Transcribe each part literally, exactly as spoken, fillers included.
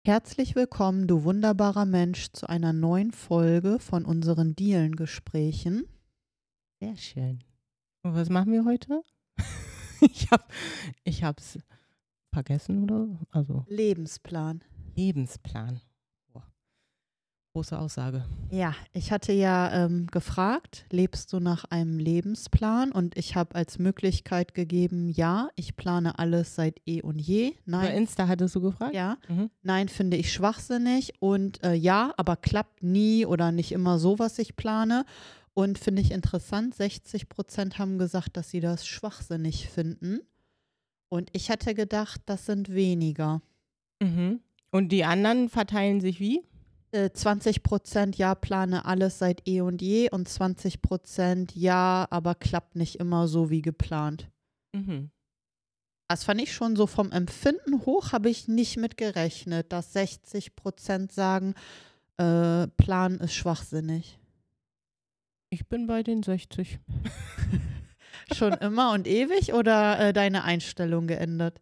Herzlich willkommen, du wunderbarer Mensch, zu einer neuen Folge von unseren Dielengesprächen. Sehr schön. Und was machen wir heute? ich habe ich hab's vergessen, oder? Also Lebensplan. Lebensplan. Boah. Große Aussage. Ja, ich hatte ja ähm, gefragt, lebst du nach einem Lebensplan? Und ich habe als Möglichkeit gegeben, ja, ich plane alles seit eh und je. Über Nein, Insta hattest du gefragt? ja, Mhm. nein, finde ich schwachsinnig. Und äh, ja, aber klappt nie oder nicht immer so, was ich plane. Und finde ich interessant, sechzig Prozent haben gesagt, dass sie das schwachsinnig finden. Und ich hätte gedacht, das sind weniger. Mhm. Und die anderen verteilen sich wie? Äh, zwanzig Prozent ja, plane alles seit eh und je und zwanzig Prozent ja, aber klappt nicht immer so wie geplant. Mhm. Das fand ich schon so vom Empfinden hoch, habe ich nicht mit gerechnet, dass sechzig Prozent sagen, äh, Plan ist schwachsinnig. Ich bin bei den sechzig. Schon immer und ewig oder äh, deine Einstellung geändert?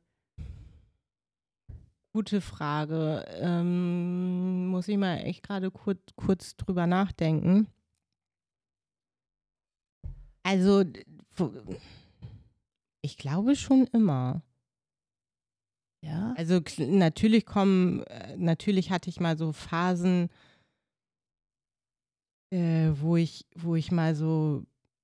Gute Frage. Ähm, muss ich mal echt gerade kurz, kurz drüber nachdenken. Also, d- wo- ich glaube schon immer. Ja. Also kl- natürlich kommen, äh, natürlich hatte ich mal so Phasen, äh, wo ich, wo ich mal so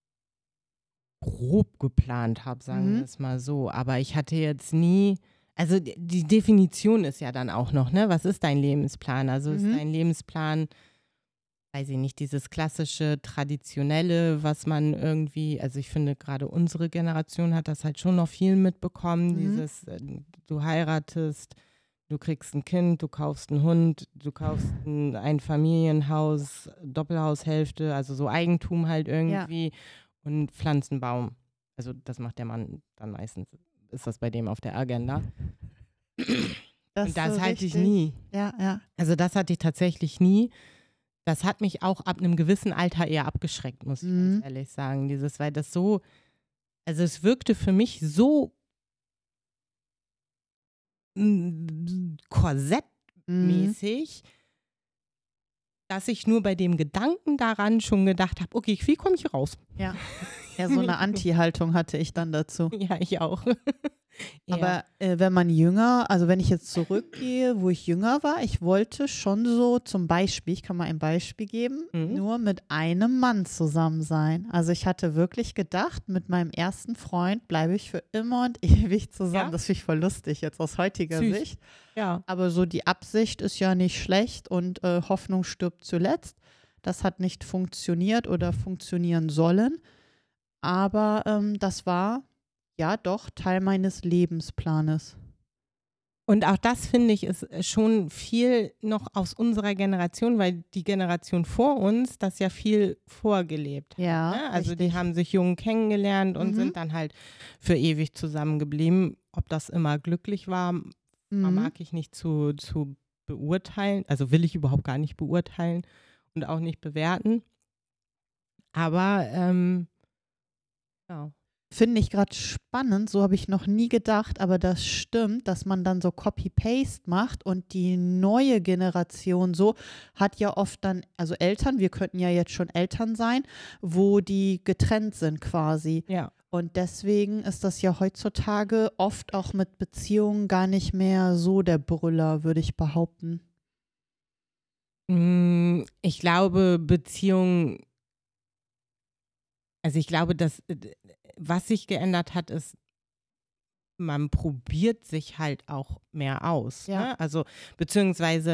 grob geplant habe, sagen wir Mhm. es mal so. Aber ich hatte jetzt nie, also d- die Definition ist ja dann auch noch, ne? Was ist dein Lebensplan? Also ist Mhm. dein Lebensplan, weiß ich nicht, dieses klassische, traditionelle, was man irgendwie, also ich finde gerade unsere Generation hat das halt schon noch viel mitbekommen, Mhm. dieses, äh, du heiratest, du kriegst ein Kind, du kaufst einen Hund, du kaufst ein Einfamilienhaus, Doppelhaushälfte, also so Eigentum halt Ja. irgendwie und pflanzt einen Baum. Also das macht der Mann dann meistens, ist das bei dem auf der Agenda. Das Und das so hatte ich richtig. nie. Ja, ja. Also das hatte ich tatsächlich nie. Das hat mich auch ab einem gewissen Alter eher abgeschreckt, muss ich Mhm. ganz ehrlich sagen. Dieses, weil das so, also es wirkte für mich so mm, korsettmäßig, Mhm. dass ich nur bei dem Gedanken daran schon gedacht habe, okay, wie komme ich hier raus? Ja. Ja, so eine Anti-Haltung hatte ich dann dazu. Ja, ich auch. Ja. Aber äh, wenn man jünger, also wenn ich jetzt zurückgehe, wo ich jünger war, ich wollte schon so zum Beispiel, ich kann mal ein Beispiel geben, Mhm. nur mit einem Mann zusammen sein. Also ich hatte wirklich gedacht, mit meinem ersten Freund bleibe ich für immer und ewig zusammen. Ja? Das finde ich voll lustig jetzt aus heutiger Süß. Sicht. Ja. Aber so die Absicht ist ja nicht schlecht und äh, Hoffnung stirbt zuletzt. Das hat nicht funktioniert oder funktionieren sollen. Aber ähm, das war ja doch Teil meines Lebensplanes. Und auch das finde ich ist schon viel noch aus unserer Generation, weil die Generation vor uns das ja viel vorgelebt hat. Ja, Ne? Also die richtig. haben sich jung kennengelernt und Mhm. sind dann halt für ewig zusammengeblieben. Ob das immer glücklich war, Mhm. mag ich nicht zu, zu beurteilen. Also will ich überhaupt gar nicht beurteilen und auch nicht bewerten. Aber ähm, ja. Finde ich gerade spannend, so habe ich noch nie gedacht, aber das stimmt, dass man dann so Copy-Paste macht und die neue Generation so hat ja oft dann, also Eltern, wir könnten ja jetzt schon Eltern sein, wo die getrennt sind quasi. Ja. Und deswegen ist das ja heutzutage oft auch mit Beziehungen gar nicht mehr so der Brüller, würde ich behaupten. Mm, Ich glaube, Beziehungen, also ich glaube, dass äh, was sich geändert hat, ist, man probiert sich halt auch mehr aus. Ja. Ne? Also beziehungsweise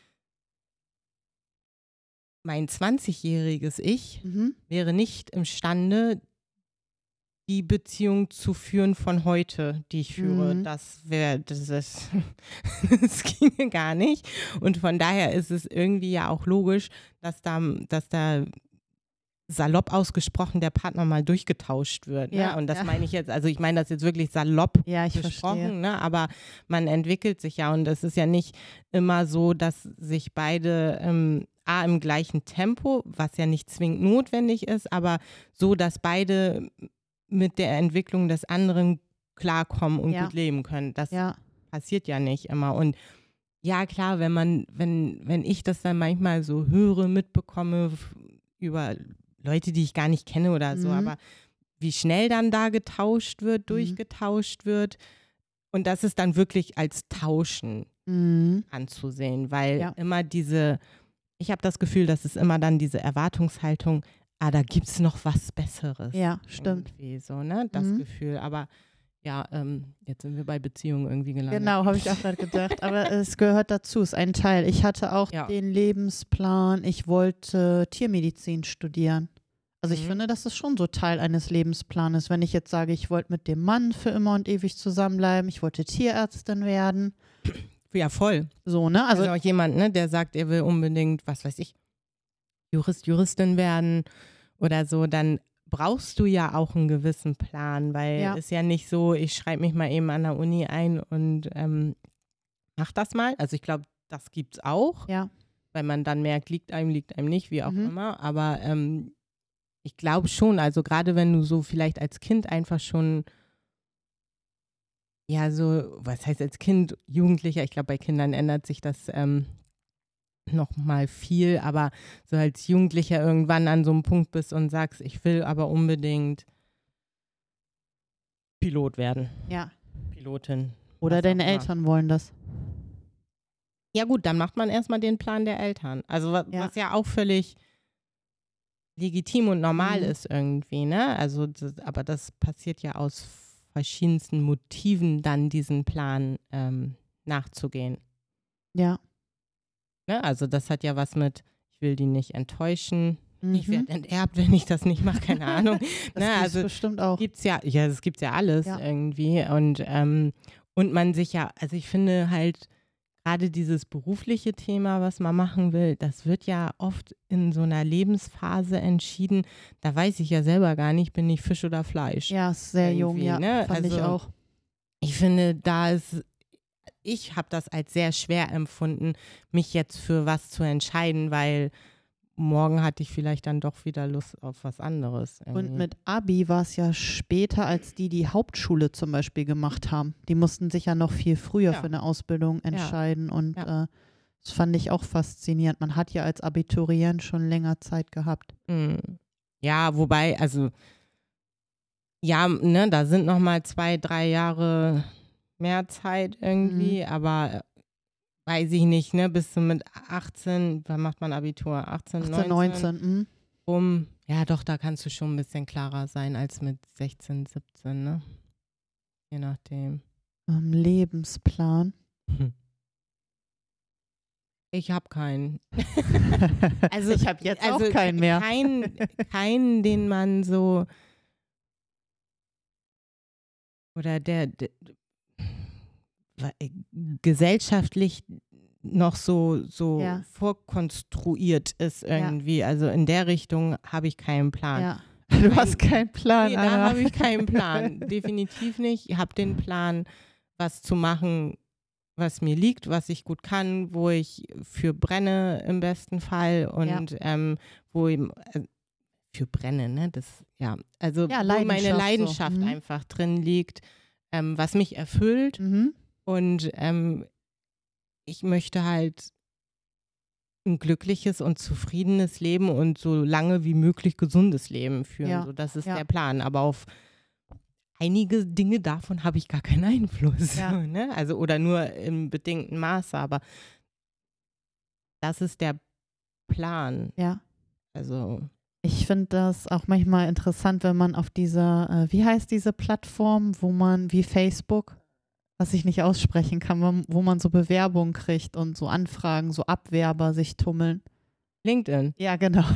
mein zwanzigjähriges Ich Mhm. wäre nicht imstande, die Beziehung zu führen von heute, die ich führe. Mhm. Das wäre, das, ist, das ginge gar nicht. Und von daher ist es irgendwie ja auch logisch, dass da, dass da salopp ausgesprochen der Partner mal durchgetauscht wird. Ne? Ja, Und das ja. meine ich jetzt, also ich meine das jetzt wirklich salopp Ja, ich gesprochen, verstehe. ne? Aber man entwickelt sich ja und es ist ja nicht immer so, dass sich beide ähm, A, im gleichen Tempo, was ja nicht zwingend notwendig ist, aber so, dass beide mit der Entwicklung des anderen klarkommen und Ja. gut leben können. Das Ja. passiert ja nicht immer. Und Ja, klar, wenn man, wenn, wenn ich das dann manchmal so höre, mitbekomme f- über Leute, die ich gar nicht kenne oder so, Mhm. aber wie schnell dann da getauscht wird, Mhm. durchgetauscht wird und das ist dann wirklich als Tauschen Mhm. anzusehen, weil Ja. immer diese, ich habe das Gefühl, dass es immer dann diese Erwartungshaltung, ah, da gibt es noch was Besseres. Ja, stimmt. Irgendwie so, ne, das Mhm. Gefühl, aber ja, ähm, jetzt sind wir bei Beziehungen irgendwie gelandet. Genau, habe ich auch gerade gedacht. Aber es gehört dazu, ist ein Teil. Ich hatte auch Ja. den Lebensplan, ich wollte Tiermedizin studieren. Also ich Mhm. finde, das ist schon so Teil eines Lebensplanes. Wenn ich jetzt sage, ich wollte mit dem Mann für immer und ewig zusammenbleiben, ich wollte Tierärztin werden. Ja, voll. So, ne? Also, Also auch jemand, ne, der sagt, er will unbedingt, was weiß ich, Jurist, Juristin werden oder so, dann brauchst du ja auch einen gewissen Plan, weil Ja. ist ja nicht so, ich schreibe mich mal eben an der Uni ein und ähm, mach das mal. Also ich glaube, das gibt's auch, ja, weil man dann merkt, liegt einem, liegt einem nicht, wie auch Mhm. immer. Aber ähm, ich glaube schon, also gerade wenn du so vielleicht als Kind einfach schon, ja, so, was heißt als Kind, Jugendlicher, ich glaube, bei Kindern ändert sich das ähm, noch mal viel, aber so als Jugendlicher irgendwann an so einem Punkt bist und sagst, ich will aber unbedingt Pilot werden, ja. Pilotin. Oder was deine auch immer. Eltern wollen das. Ja gut, dann macht man erstmal den Plan der Eltern. Also was Ja. was ja auch völlig legitim und normal Mhm. ist irgendwie, ne? Also das, aber das passiert ja aus verschiedensten Motiven, dann diesen Plan ähm, nachzugehen. Ja. Ne? Also das hat ja was mit, ich will die nicht enttäuschen, ich Mhm. werde enterbt, wenn ich das nicht mache, keine Ahnung. Das ne? gibt's Also bestimmt auch. gibt's ja, ja, das gibt's ja alles Ja. irgendwie und ähm, und man sich ja, also ich finde halt gerade dieses berufliche Thema, was man machen will, das wird ja oft in so einer Lebensphase entschieden. Da weiß ich ja selber gar nicht, bin ich Fisch oder Fleisch. Ja, ist sehr jung, irgendwie, ja. ne? Fand ich Also, auch. Ich finde, da ist, ich habe das als sehr schwer empfunden, mich jetzt für was zu entscheiden, weil morgen hatte ich vielleicht dann doch wieder Lust auf was anderes. Und irgendwie. mit Abi war es ja später, als die die Hauptschule zum Beispiel gemacht haben. Die mussten sich ja noch viel früher Ja. für eine Ausbildung entscheiden. Und Ja. äh, das fand ich auch faszinierend. Man hat ja als Abiturient schon länger Zeit gehabt. Mm. Ja, wobei, also ja, ne, da sind noch mal zwei, drei Jahre mehr Zeit irgendwie, Mhm. aber äh, weiß ich nicht, ne, bist du mit achtzehn, wann macht man Abitur? achtzehn, achtzehn, neunzehn, neunzehn. Mhm. rum. Ja, doch, da kannst du schon ein bisschen klarer sein als mit sechzehn, siebzehn, ne? Je nachdem. Ähm, Lebensplan. Ich habe keinen. Also, ich habe jetzt also auch keinen mehr. Keinen, keinen, den man so oder der, der gesellschaftlich noch so, so Ja. vorkonstruiert ist irgendwie. Also in der Richtung habe ich keinen Plan. Ja. Du hast keinen Plan, Nee, da Anna. habe ich keinen Plan. Definitiv nicht. Ich habe den Plan, was zu machen, was mir liegt, was ich gut kann, wo ich für brenne im besten Fall und ähm, wo ich, äh, für brenne, ne? Das, ja, also Ja, wo meine Leidenschaft so. Leidenschaft Mhm. einfach drin liegt, ähm, was mich erfüllt Mhm. und ähm, ich möchte halt ein glückliches und zufriedenes Leben und so lange wie möglich gesundes Leben führen. Ja, So, das ist ja. der Plan. Aber auf einige Dinge davon habe ich gar keinen Einfluss. Ja. Ne? Also, oder nur im bedingten Maße. Aber das ist der Plan. Ja. Also, Ich finde das auch manchmal interessant, wenn man auf dieser, äh, wie heißt diese Plattform, wo man, wie Facebook, was ich nicht aussprechen kann, wo- wo man so Bewerbungen kriegt und so Anfragen, so Abwerber sich tummeln. LinkedIn. Ja, genau.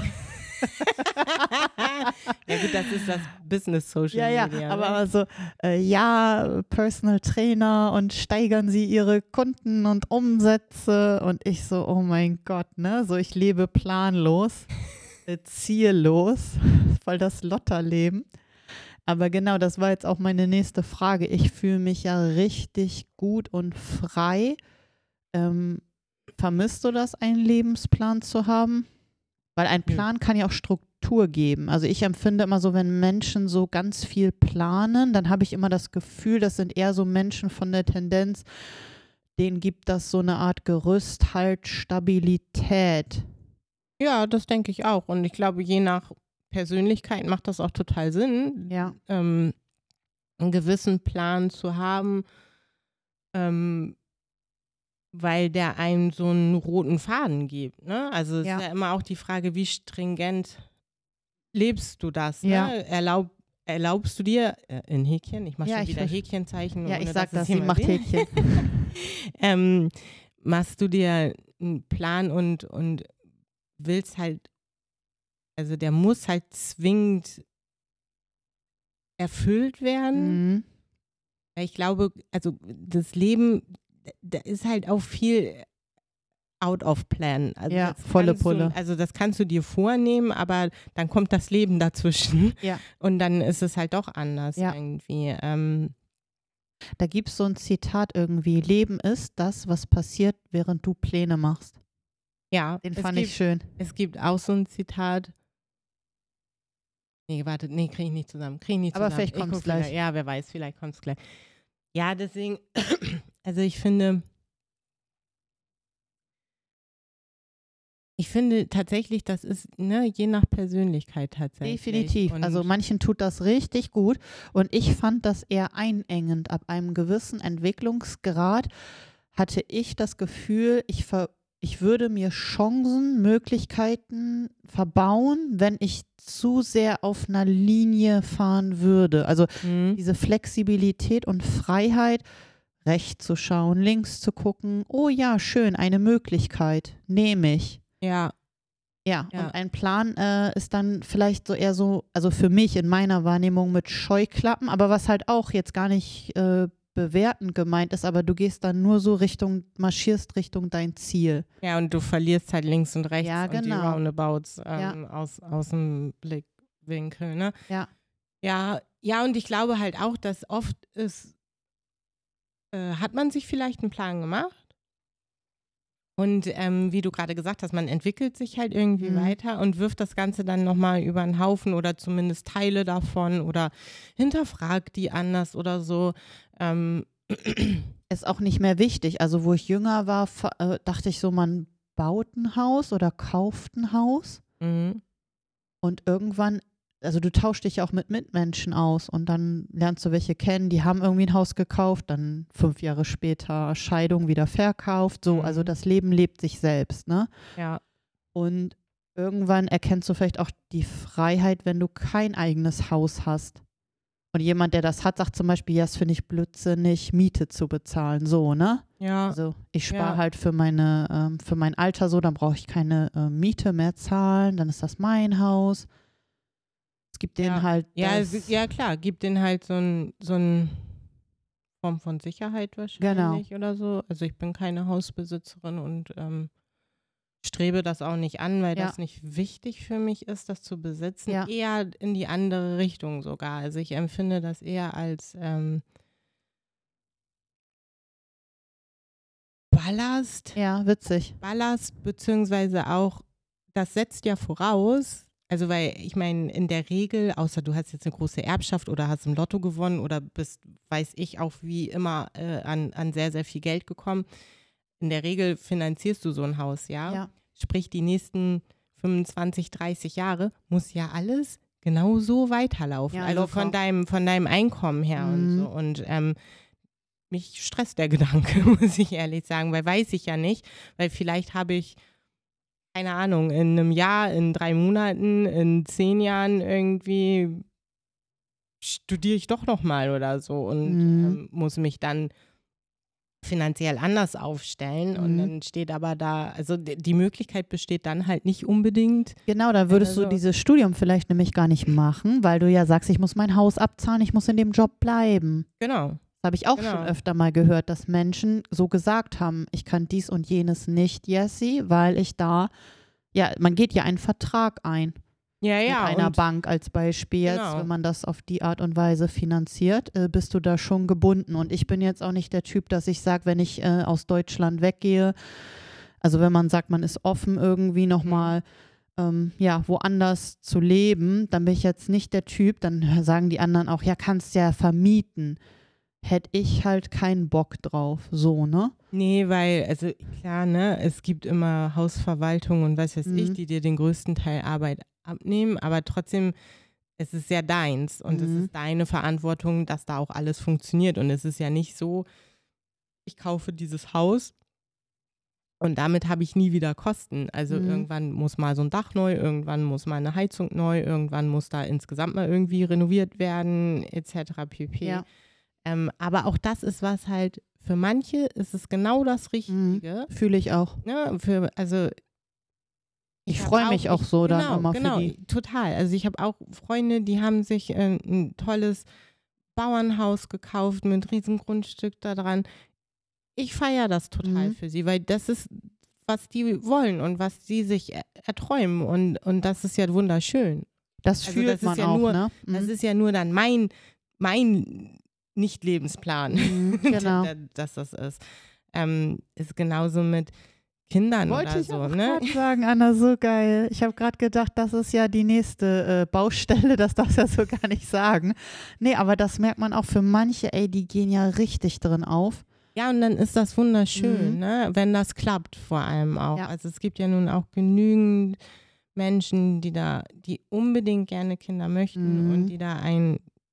Ja gut, das ist das Business Social Ja, ja, Media. aber ne? also, äh, ja, Personal Trainer und steigern sie ihre Kunden und Umsätze und ich so, oh mein Gott, ne, so ich lebe planlos, äh, ziellos, voll das Lotterleben. Aber genau, das war jetzt auch meine nächste Frage. Ich fühle mich ja richtig gut und frei. Ähm, vermisst du das, einen Lebensplan zu haben? Weil ein Nö. Plan kann ja auch Struktur geben. Also ich empfinde immer so, wenn Menschen so ganz viel planen, dann habe ich immer das Gefühl, das sind eher so Menschen von der Tendenz, denen gibt das so eine Art Gerüst, halt Stabilität. Ja, das denke ich auch. Und ich glaube, je nach Persönlichkeit macht das auch total Sinn, Ja. ähm, einen gewissen Plan zu haben, ähm, weil der einem so einen roten Faden gibt. Ne? Also es Ja. ist ja immer auch die Frage, wie stringent lebst du das? Ja. Ne? Erlaub, erlaubst du dir, äh, in Häkchen, ich mache Ja, schon ich wieder verste- Häkchenzeichen. Ja, ohne ich sag dass es das, sie jemand macht sieht. Häkchen. ähm, machst du dir einen Plan und, und willst halt, also der muss halt zwingend erfüllt werden. Mhm. Weil ich glaube, also das Leben, da ist halt auch viel out of plan. Also Ja, das volle kannst Pulle. Du, also das kannst du dir vornehmen, aber dann kommt das Leben dazwischen Ja. und dann ist es halt doch anders Ja. irgendwie. Ähm, Da gibt es so ein Zitat irgendwie, Leben ist das, was passiert, während du Pläne machst. ja, Den es fand gibt, ich schön. es gibt auch so ein Zitat. Nee, warte, nee, kriege ich nicht zusammen. Kriege ich nicht Aber zusammen. vielleicht Ich kommt's guck wieder. gleich. Ja, wer weiß, vielleicht kommt es gleich. Ja, deswegen, also ich finde, ich finde tatsächlich, das ist ne, je nach Persönlichkeit tatsächlich. Definitiv. Und Also manchen tut das richtig gut und ich fand das eher einengend. Ab einem gewissen Entwicklungsgrad hatte ich das Gefühl, ich, ver ich würde mir Chancen, Möglichkeiten verbauen, wenn ich zu sehr auf einer Linie fahren würde. Also Mhm. diese Flexibilität und Freiheit, rechts zu schauen, links zu gucken. Oh ja, schön, eine Möglichkeit, nehme ich. Ja, Ja, Ja. und ein Plan äh, ist dann vielleicht so eher so, also für mich in meiner Wahrnehmung mit Scheuklappen, aber was halt auch jetzt gar nicht äh, bewertend gemeint ist, aber du gehst dann nur so Richtung, marschierst Richtung dein Ziel. ja, und du verlierst halt links und rechts Ja, und die genau. Roundabouts ähm, aus, aus dem Blickwinkel, ne? Ja. Ja, ja, und ich glaube halt auch, dass oft ist, äh, hat man sich vielleicht einen Plan gemacht. Und ähm, wie du gerade gesagt hast, man entwickelt sich halt irgendwie Mhm. weiter und wirft das Ganze dann nochmal über den Haufen oder zumindest Teile davon oder hinterfragt die anders oder so. Ähm, Ist auch nicht mehr wichtig. Also wo ich jünger war, fa- äh, dachte ich so, man baut ein Haus oder kauft ein Haus mhm. und irgendwann, also du tauschst dich ja auch mit Mitmenschen aus und dann lernst du welche kennen, die haben irgendwie ein Haus gekauft, dann fünf Jahre später Scheidung wieder verkauft, so, Mhm. also das Leben lebt sich selbst, ne? Ja, Und irgendwann erkennst du vielleicht auch die Freiheit, wenn du kein eigenes Haus hast. Und jemand, der das hat, sagt zum Beispiel, ja, das finde ich blödsinnig, Miete zu bezahlen, so, ne? ja, Also ich spare Ja. halt für meine, ähm, für mein Alter so, dann brauche ich keine äh, Miete mehr zahlen, dann ist das mein Haus. Es gibt denen Ja. halt ja, das, es- ja klar, gibt denen halt so ein so ein Form von Sicherheit wahrscheinlich oder so. Also ich bin keine Hausbesitzerin und ähm, strebe das auch nicht an, weil Ja. das nicht wichtig für mich ist, das zu besitzen. Ja. Eher in die andere Richtung sogar. Also ich empfinde das eher als ähm, Ballast. ja, witzig. Ballast, beziehungsweise auch, das setzt ja voraus, also weil ich meine, in der Regel, außer du hast jetzt eine große Erbschaft oder hast im Lotto gewonnen oder bist, weiß ich auch wie immer, äh, an, an sehr, sehr viel Geld gekommen, in der Regel finanzierst du so ein Haus, ja? Ja. Sprich, die nächsten fünfundzwanzig, dreißig Jahre muss ja alles genau so weiterlaufen. Ja, also locker. von deinem, von deinem Einkommen her Mhm. und so. Und ähm, mich stresst der Gedanke, muss ich ehrlich sagen, weil weiß ich ja nicht, weil vielleicht habe ich, keine Ahnung, in einem Jahr, in drei Monaten, in zehn Jahren irgendwie studiere ich doch nochmal oder so und Mhm. ähm, muss mich dann finanziell anders aufstellen und Mhm. dann steht aber da, also d- die Möglichkeit besteht dann halt nicht unbedingt. Genau, da würdest Also- du dieses Studium vielleicht nämlich gar nicht machen, weil du ja sagst, ich muss mein Haus abzahlen, ich muss in dem Job bleiben. Genau. Das habe ich auch Genau. schon öfter mal gehört, dass Menschen so gesagt haben, ich kann dies und jenes nicht, Jessie, weil ich da, ja, man geht ja einen Vertrag ein Ja, ja. mit einer und, Bank als Beispiel jetzt, Genau. wenn man das auf die Art und Weise finanziert, äh, bist du da schon gebunden. Und ich bin jetzt auch nicht der Typ, dass ich sage, wenn ich äh, aus Deutschland weggehe, also wenn man sagt, man ist offen irgendwie nochmal ähm, ja, woanders zu leben, dann bin ich jetzt nicht der Typ, dann sagen die anderen auch, ja, kannst ja vermieten. hätte ich halt keinen Bock drauf, so, ne? Nee, weil, also klar, ne, es gibt immer Hausverwaltung und was weiß ich, Mhm. die dir den größten Teil Arbeit abnehmen, aber trotzdem, es ist ja deins und es Mhm. ist deine Verantwortung, dass da auch alles funktioniert. Und es ist ja nicht so, ich kaufe dieses Haus und damit habe ich nie wieder Kosten. Also Mhm. irgendwann muss mal so ein Dach neu, irgendwann muss mal eine Heizung neu, irgendwann muss da insgesamt mal irgendwie renoviert werden, et cetera pp. Ja. Ähm, aber auch das ist was halt, für manche ist es genau das Mhm. Richtige. Fühle ich auch. Ne, für, also Ich hab freue mich auch ich, so dann genau, immer genau, für die. total. Also ich habe auch Freunde, die haben sich äh, ein tolles Bauernhaus gekauft mit riesen Grundstück da dran. Ich feiere das total Mhm. für sie, weil das ist, was die wollen und was sie sich er erträumen und, und das ist ja wunderschön. Das Also fühlt das ist man ja auch, nur, ne? das Mhm. ist ja nur dann mein, mein Nicht-Lebensplan, Mhm. Genau. dass das ist. Ähm, ist genauso mit Kindern Wollte oder ich so, auch ne? gerade sagen, Anna, so geil. Ich habe gerade gedacht, das ist ja die nächste äh, Baustelle, das darfst du ja so gar nicht sagen. Nee, aber das merkt man auch für manche, ey, die gehen ja richtig drin auf. Ja, und dann ist das wunderschön, Mhm. ne? Wenn das klappt vor allem auch. Ja. Also es gibt ja nun auch genügend Menschen, die da, die unbedingt gerne Kinder möchten Mhm. und die da ein,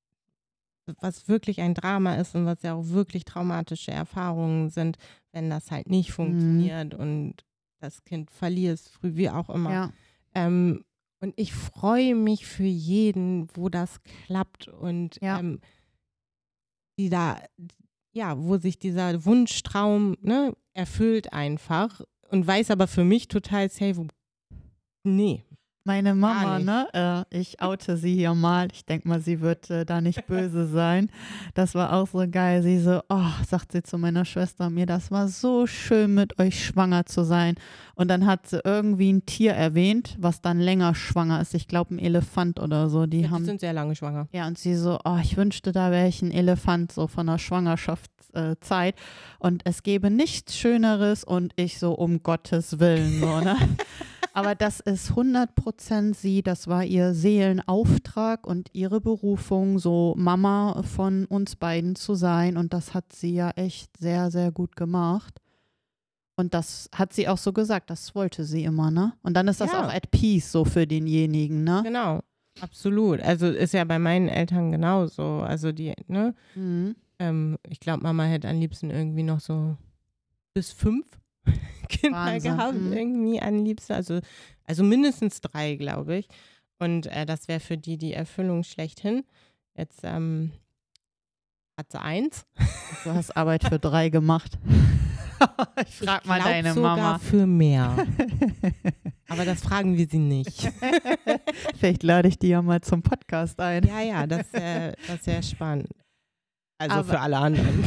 was wirklich ein Drama ist und was ja auch wirklich traumatische Erfahrungen sind, wenn das halt nicht funktioniert und das Kind verlierst, früh wie auch immer. Ja. Ähm, und ich freue mich für jeden, wo das klappt und Ja. ähm, die da, ja, wo sich dieser Wunschtraum, ne, erfüllt einfach und weiß aber für mich total safe, nee. Meine Mama, nicht. ne, äh, ich oute sie hier mal. Ich denke mal, sie wird äh, da nicht böse sein. Das war auch so geil. Sie so, oh, sagt sie zu meiner Schwester mir, das war so schön, mit euch schwanger zu sein. Und dann hat sie irgendwie ein Tier erwähnt, was dann länger schwanger ist. Ich glaube, ein Elefant oder so. Die Ja, die haben, sind sehr lange schwanger. ja, und sie so, oh, ich wünschte, da wäre ich ein Elefant, so von der Schwangerschaftszeit. Und es gäbe nichts Schöneres und ich so, um Gottes Willen, so, ne? Aber das ist hundert Prozent sie, das war ihr Seelenauftrag und ihre Berufung, so Mama von uns beiden zu sein. Und das hat sie ja echt sehr, sehr gut gemacht. Und das hat sie auch so gesagt, das wollte sie immer, ne? Und dann ist das Ja. auch at peace so für denjenigen, ne? Genau, absolut. Also ist ja bei meinen Eltern genauso. Also die, ne, Mhm. ähm, ich glaube, Mama hätte am liebsten irgendwie noch so bis fünf Kinder Wahnsinn, gehabt, mhm. irgendwie am liebsten. Also, also mindestens drei, glaube ich. Und äh, das wäre für die die Erfüllung schlechthin. Jetzt ähm, hat sie eins. Du hast Arbeit für drei gemacht. Ich frag Ich mal glaub deine sogar Mama. für mehr. Aber das fragen wir sie nicht. Vielleicht lade ich die ja mal zum Podcast ein. Ja, ja, das wäre das wär spannend. Also Aber- für alle anderen.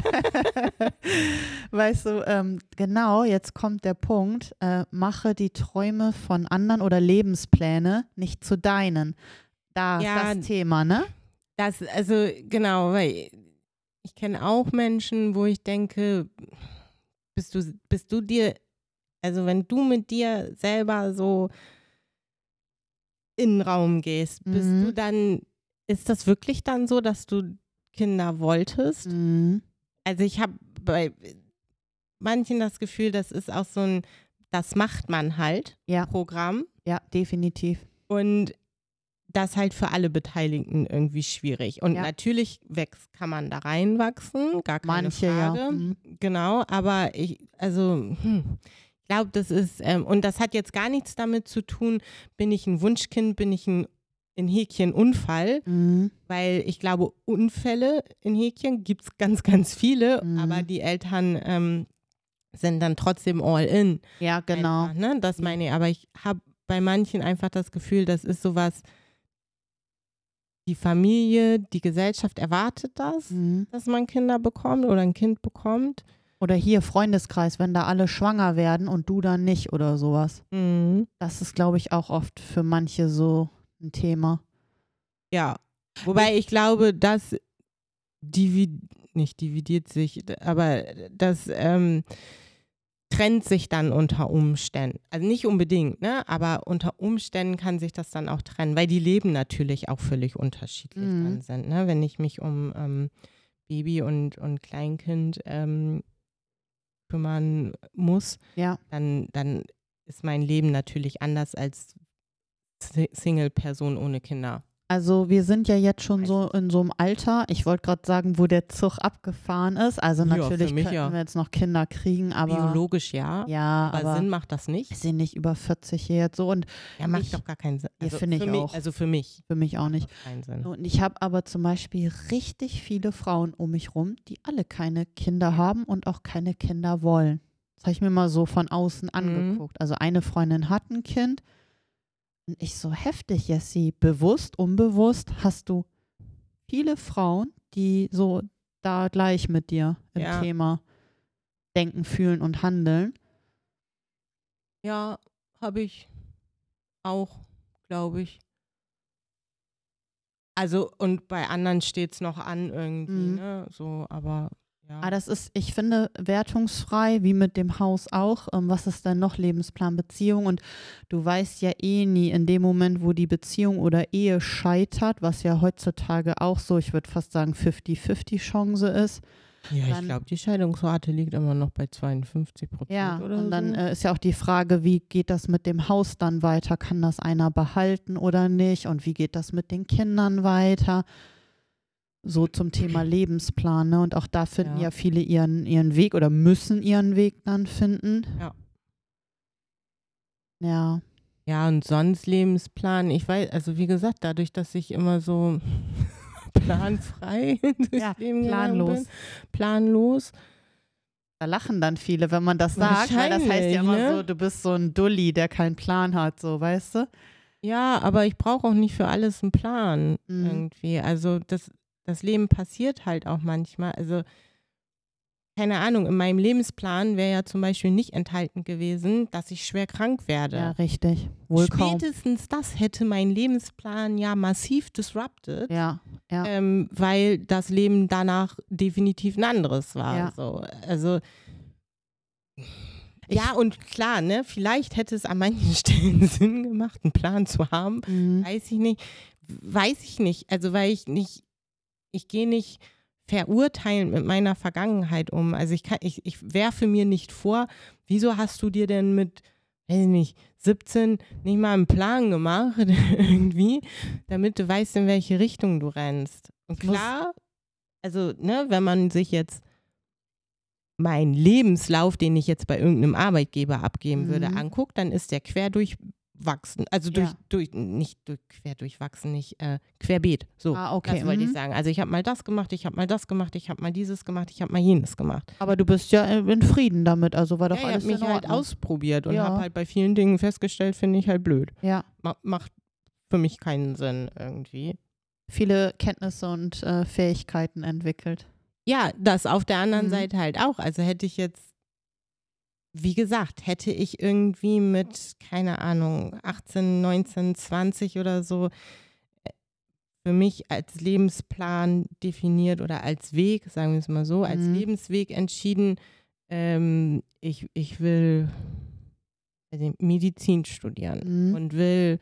Weißt du, ähm, genau, jetzt kommt der Punkt, äh, mache die Träume von anderen oder Lebenspläne nicht zu deinen. Da Ja, ist das Thema, ne? Das, also genau, weil ich kenne auch Menschen, wo ich denke, bist du, bist du dir, also wenn du mit dir selber so in den Raum gehst, bist Mhm. du dann, ist das wirklich dann so, dass du Kinder wolltest? Mhm. Also ich habe bei manchen das Gefühl, das ist auch so ein, das macht man halt, Ja. Programm. Ja, definitiv. Und das halt für alle Beteiligten irgendwie schwierig. Und Ja. natürlich wächst, kann man da reinwachsen, gar keine Manche, Frage. ja. Mhm. Genau, aber ich, also, hm, ich glaube, das ist, ähm, und das hat jetzt gar nichts damit zu tun, bin ich ein Wunschkind, bin ich ein in Häkchen Unfall, Mhm. weil ich glaube, Unfälle in Häkchen gibt es ganz, ganz viele, Mhm. aber die Eltern ähm, sind dann trotzdem all in. Ja, genau. Einfach, ne? Das meine ich. Aber ich habe bei manchen einfach das Gefühl, das ist sowas, die Familie, die Gesellschaft erwartet das, Mhm. dass man Kinder bekommt oder ein Kind bekommt. Oder hier Freundeskreis, wenn da alle schwanger werden und du dann nicht oder sowas. Mhm. Das ist, glaube ich, auch oft für manche so ein Thema. Ja, wobei ich glaube, das divid nicht dividiert sich, aber das ähm, trennt sich dann unter Umständen. Also nicht unbedingt, ne? Aber unter Umständen kann sich das dann auch trennen, weil die Leben natürlich auch völlig unterschiedlich Mhm. dann sind. Ne? Wenn ich mich um ähm, Baby und, und Kleinkind ähm, kümmern muss, Ja. dann, dann ist mein Leben natürlich anders als Si- Single-Person ohne Kinder. Also wir sind ja jetzt schon so in so einem Alter, ich wollte gerade sagen, wo der Zug abgefahren ist. Also Ja, natürlich für mich könnten ja. wir jetzt noch Kinder kriegen, aber Biologisch ja, ja, aber, aber Sinn macht das wir nicht. sind nicht über vierzig hier jetzt so und Ja, macht ich- doch gar keinen Sinn. Ja, Also finde ich für mich, auch. Also für mich für mich auch macht nicht. das keinen Sinn. Und ich habe aber zum Beispiel richtig viele Frauen um mich rum, die alle keine Kinder haben und auch keine Kinder wollen. Das habe ich mir mal so von außen angeguckt. Also eine Freundin hat ein Kind und ich so, heftig, Jessie, bewusst, unbewusst hast du viele Frauen, die so da gleich mit dir im Ja. Thema denken, fühlen und handeln. Ja, habe ich auch, glaube ich. Also, und bei anderen steht es noch an irgendwie, Mhm. ne? So, aber ja. Ah, das ist, ich finde, wertungsfrei, wie mit dem Haus auch. Ähm, was ist denn noch Lebensplan, Beziehung? Und du weißt ja eh nie, in dem Moment, wo die Beziehung oder Ehe scheitert, was ja heutzutage auch so, ich würde fast sagen, fünfzig fünfzig Chance ist. ja, ich dann- glaube, die Scheidungsrate liegt immer noch bei zweiundfünfzig Prozent Ja, oder und so. dann äh, ist ja auch die Frage, wie geht das mit dem Haus dann weiter? Kann das einer behalten oder nicht? Und wie geht das mit den Kindern weiter? So zum Thema Lebensplan, ne? Und auch da finden ja, Ja. viele ihren, ihren Weg oder müssen ihren Weg dann finden. Ja. Ja. Ja, und sonst Lebensplan, ich weiß, also wie gesagt, dadurch, dass ich immer so planfrei durchs Ja, Leben planlos. gegangen bin, planlos. Da lachen dann viele, wenn man das sagt, weil das heißt ja immer Wahrscheinlich, ne? so, du bist so ein Dulli, der keinen Plan hat, so, weißt du? Ja, aber ich brauche auch nicht für alles einen Plan Mhm. irgendwie. Also das, das Leben passiert halt auch manchmal. Also keine Ahnung, in meinem Lebensplan wäre ja zum Beispiel nicht enthalten gewesen, dass ich schwer krank werde. Ja, richtig. Wohl kaum. Spätestens das hätte meinen Lebensplan ja massiv disrupted. Ja, ja. Ähm, weil das Leben danach definitiv ein anderes war. Ja. So. Also ja, und klar, ne, vielleicht hätte es an manchen Stellen Sinn gemacht, einen Plan zu haben. Mhm. Weiß ich nicht. Weiß ich nicht. Also weil ich nicht, ich gehe nicht verurteilend mit meiner Vergangenheit um. Also ich kann, ich, ich werfe mir nicht vor, wieso hast du dir denn mit, weiß ich nicht, siebzehn nicht mal einen Plan gemacht, irgendwie, damit du weißt, in welche Richtung du rennst. Und Muss- klar, also, ne, wenn man sich jetzt meinen Lebenslauf, den ich jetzt bei irgendeinem Arbeitgeber abgeben würde, Mhm. anguckt, dann ist der quer durchwachsen. Also durch, Ja. durch nicht durch, quer durchwachsen, nicht äh, querbeet. So, Ah, okay, das wollte ich mhm. sagen. Also ich habe mal das gemacht, ich habe mal das gemacht, ich habe mal dieses gemacht, ich habe mal jenes gemacht. Aber du bist ja in Frieden damit, also war doch Ja, ich alles habe mich in halt Ordnung. ausprobiert und Ja. habe halt bei vielen Dingen festgestellt, finde ich halt blöd. Ja, Ma macht für mich keinen Sinn irgendwie. viele Kenntnisse und äh, Fähigkeiten entwickelt. Ja, das auf der anderen Mhm. Seite halt auch. Also hätte ich jetzt, wie gesagt, hätte ich irgendwie mit, keine Ahnung, achtzehn, neunzehn, zwanzig oder so äh, für mich als Lebensplan definiert oder als Weg, sagen wir es mal so, als Mhm. Lebensweg entschieden, ähm, ich, ich will also Medizin studieren Mhm. und will,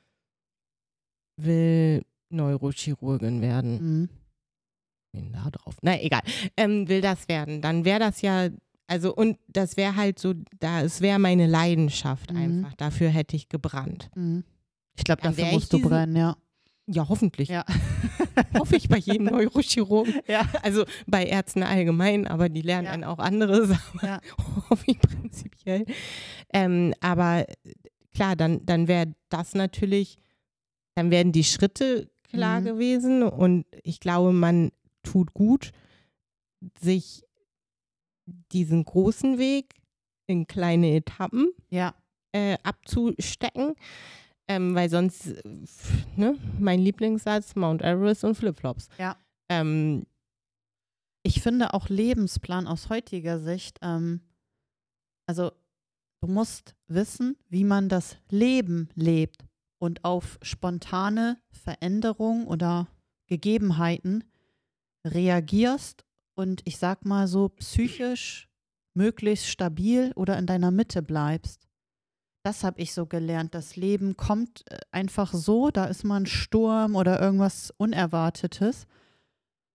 will Neurochirurgin werden. Mhm. Bin da drauf. Na, egal. Ähm, will das werden. Dann wäre das ja, also und das wäre halt so, da es wäre meine Leidenschaft Mhm. einfach. Dafür hätte ich gebrannt. Mhm. Ich glaube, Dann dafür wär ich musst du diesen- brennen, ja. Ja, hoffentlich. Ja. Hoffe ich bei jedem Neurochirurgen. Ja. Also bei Ärzten allgemein, aber die lernen Ja. einen auch andere Sachen. Ja. Hoffe ich prinzipiell. Ähm, aber klar, dann, dann wäre das natürlich, dann wären die Schritte klar Mhm. gewesen und ich glaube, man tut gut, sich diesen großen Weg in kleine Etappen Ja. äh, abzustecken, ähm, weil sonst, äh, f- ne, mein Lieblingssatz, Mount Everest und Flipflops. Ja. Ähm, Ich finde auch Lebensplan aus heutiger Sicht, ähm, also du musst wissen, wie man das Leben lebt und auf spontane Veränderungen oder Gegebenheiten reagierst und ich sag mal so psychisch möglichst stabil oder in deiner Mitte bleibst. Das habe ich so gelernt. Das Leben kommt äh, einfach so, da ist mal ein Sturm oder irgendwas Unerwartetes.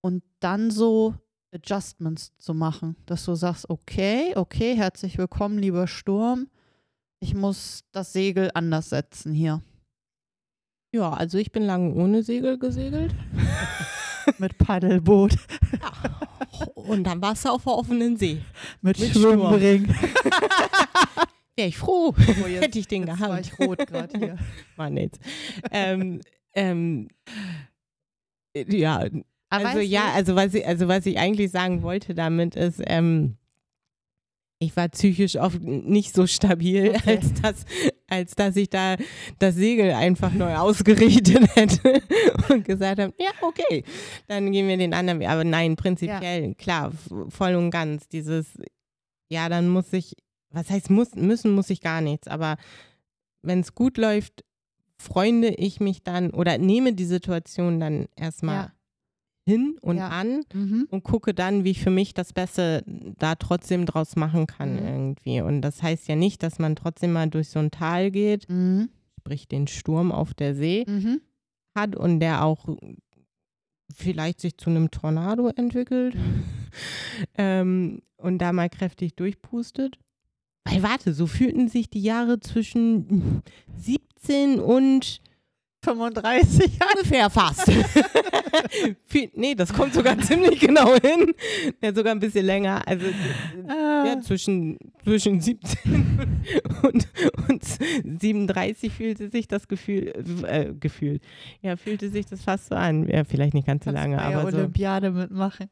und dann so Adjustments zu machen, dass du sagst, okay, okay, herzlich willkommen, lieber Sturm, ich muss das Segel anders setzen hier. Ja, also ich bin lange ohne Segel gesegelt. Mit Paddelboot. Ja. Und dann warst du auf der offenen See. Mit, Mit Schwimmring. Wäre ich froh, Oh, jetzt, hätte ich den jetzt gehabt. war ich rot gerade hier. War nichts. ähm, ähm, ja, Aber also weißt ja, du, also was ich, also was ich eigentlich sagen wollte damit ist, ähm, ich war psychisch oft nicht so stabil, Okay. als, dass, als dass ich da das Segel einfach neu ausgerichtet hätte und gesagt habe, ja, okay, dann gehen wir den anderen Weg. Aber nein, prinzipiell, klar, f- voll und ganz. Dieses, ja, dann muss ich, was heißt muss, müssen muss ich gar nichts, aber wenn es gut läuft, freunde ich mich dann oder nehme die Situation dann erstmal ja. hin und Ja. an Mhm. und gucke dann, wie ich für mich das Beste da trotzdem draus machen kann Mhm. irgendwie. Und das heißt ja nicht, dass man trotzdem mal durch so ein Tal geht, Mhm. sprich den Sturm auf der See Mhm. hat und der auch vielleicht sich zu einem Tornado entwickelt ähm, und da mal kräftig durchpustet. Weil warte, so fühlten sich die Jahre zwischen siebzehn und fünfunddreißig ungefähr fast. Viel, nee, das kommt sogar ziemlich genau hin. Ja, sogar ein bisschen länger. Also Ah. ja, zwischen, zwischen siebzehn und, und siebenunddreißig fühlte sich das Gefühl, äh, Gefühl, ja, fühlte sich das fast so an. Ja, vielleicht nicht ganz so Kannst lange, bei der aber so. Olympiade mitmachen.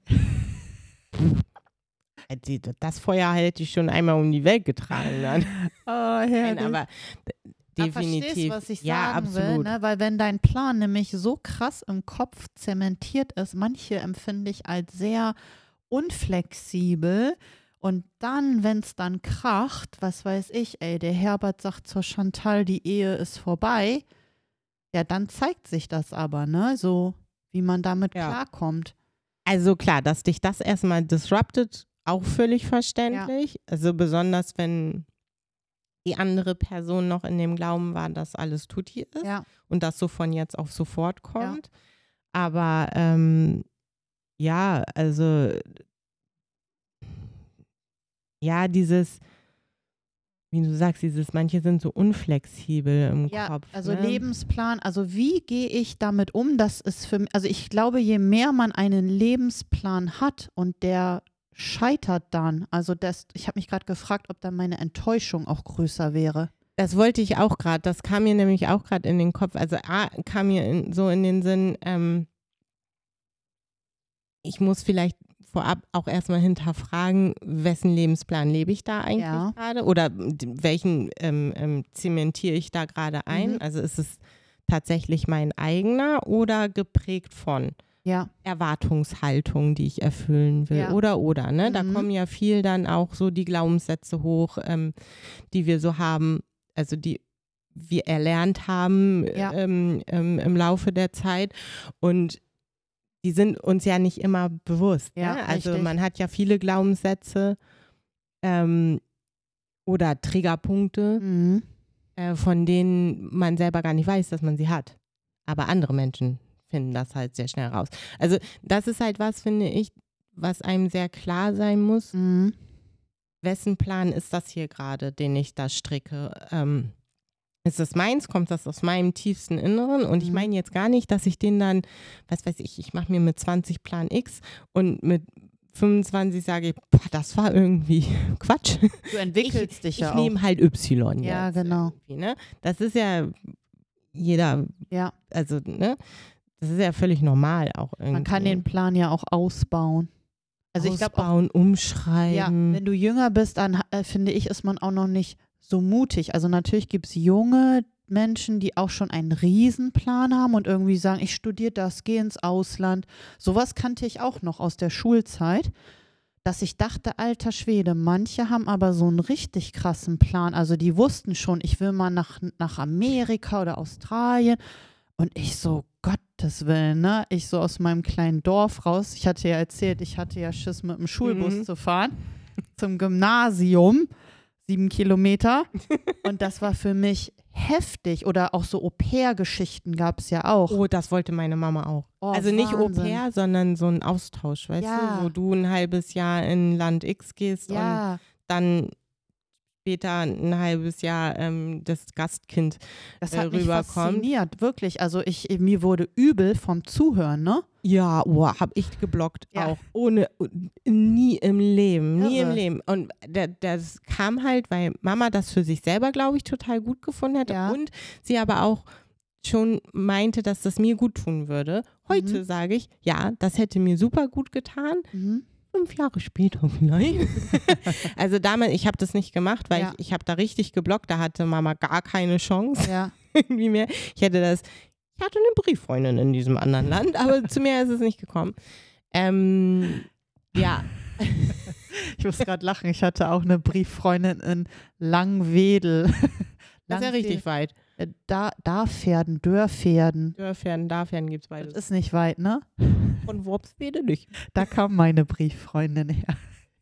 Die- Das Feuer hätte ich schon einmal um die Welt getragen. Dann. Oh, Nein, herrlich. aber d- Aber verstehst, definitiv. was ich ja, sagen absolut. will, ne? Weil wenn dein Plan nämlich so krass im Kopf zementiert ist, manche empfinde ich als sehr unflexibel und dann, wenn es dann kracht, was weiß ich, ey, der Herbert sagt zur Chantal, die Ehe ist vorbei, ja, dann zeigt sich das aber, ne, so wie man damit Ja. klarkommt. Also klar, dass dich das erstmal disruptet, auch völlig verständlich. Also besonders, wenn die andere Person noch in dem Glauben war, dass alles tutti ist Ja, und das so von jetzt auf sofort kommt. Aber ähm, ja, also ja, dieses, wie du sagst, dieses, manche sind so unflexibel im ja, Kopf. also ne? Lebensplan, also wie gehe ich damit um, das ist für mich, also ich glaube, je mehr man einen Lebensplan hat und der scheitert dann, also das, ich habe mich gerade gefragt, ob dann meine Enttäuschung auch größer wäre. Das wollte ich auch gerade, das kam mir nämlich auch gerade in den Kopf. Also A, kam mir in, so in den Sinn, ähm, ich muss vielleicht vorab auch erstmal hinterfragen, wessen Lebensplan lebe ich da eigentlich Ja. gerade oder d- welchen ähm, ähm, zementiere ich da gerade ein? Mhm. Also ist es tatsächlich mein eigener oder geprägt von Ja, Erwartungshaltung, die ich erfüllen will, Ja. oder, oder, ne? Da Mhm. kommen ja viel dann auch so die Glaubenssätze hoch, ähm, die wir so haben, also die wir erlernt haben Ja. ähm, ähm, im Laufe der Zeit und die sind uns ja nicht immer bewusst. Ja, ne? Also richtig. man hat ja viele Glaubenssätze ähm, oder Triggerpunkte, mhm. äh, von denen man selber gar nicht weiß, dass man sie hat. Aber andere Menschen finden das halt sehr schnell raus. Also das ist halt was, finde ich, was einem sehr klar sein muss. Mhm. Wessen Plan ist das hier gerade, den ich da stricke? Ähm, ist das meins? Kommt das aus meinem tiefsten Inneren? Und ich Mhm. meine jetzt gar nicht, dass ich den dann, was weiß ich, ich mache mir mit zwanzig Plan X und mit fünfundzwanzig sage ich, boah, das war irgendwie Quatsch. Du entwickelst Ich, dich ich ja auch. nehme halt Y Ja, jetzt genau. irgendwie, ne? Das ist ja jeder, Ja, also, ne? Das ist ja völlig normal auch irgendwie. man kann den Plan ja auch ausbauen. Also ich glaube auch, Ausbauen, ja, umschreiben. wenn du jünger bist, dann äh, finde ich, ist man auch noch nicht so mutig. Also natürlich gibt es junge Menschen, die auch schon einen Riesenplan haben und irgendwie sagen, ich studiere das, gehe ins Ausland. Sowas kannte ich auch noch aus der Schulzeit, dass ich dachte, alter Schwede, manche haben aber so einen richtig krassen Plan. Also die wussten schon, ich will mal nach, nach Amerika oder Australien. Und ich so, Gottes Willen, ne? Ich so aus meinem kleinen Dorf raus. Ich hatte ja erzählt, ich hatte ja Schiss, mit dem Schulbus Mhm. zu fahren zum Gymnasium, sieben Kilometer. Und das war für mich heftig. Oder auch so Au-pair-Geschichten gab es ja auch. Oh, das wollte meine Mama auch. Oh, also nicht Wahnsinn. Au-pair, sondern so ein Austausch, weißt Ja. du, wo du ein halbes Jahr in Land X gehst und Ja, dann später ein halbes Jahr ähm, das Gastkind das äh, hat mich rüberkommt. fasziniert, wirklich. Also ich, mir wurde übel vom Zuhören, ne? Ja, oh, hab ich geblockt Ja. auch. Ohne, nie im Leben, nie Irre. im Leben. Und der, das kam halt, weil Mama das für sich selber, glaube ich, total gut gefunden hätte Ja. und sie aber auch schon meinte, dass das mir gut tun würde. Heute Mhm. sage ich, ja, das hätte mir super gut getan. Mhm. Fünf Jahre später vielleicht. Also damals, ich habe das nicht gemacht, weil Ja. ich, ich habe da richtig geblockt. Da hatte Mama gar keine Chance Ja. irgendwie mehr. Ich hätte das, ich hatte eine Brieffreundin in diesem anderen Land, aber zu mir ist es nicht gekommen. Ähm, ja. Ich muss gerade lachen. Ich hatte auch eine Brieffreundin in Langwedel. Das ist ja richtig weit. Äh, Da, Darpferden, Dörrpferden. Dörfern, Dafern gibt es Das beides. ist nicht weit, ne? Von Worpswede nicht. Da kam meine Brieffreundin her.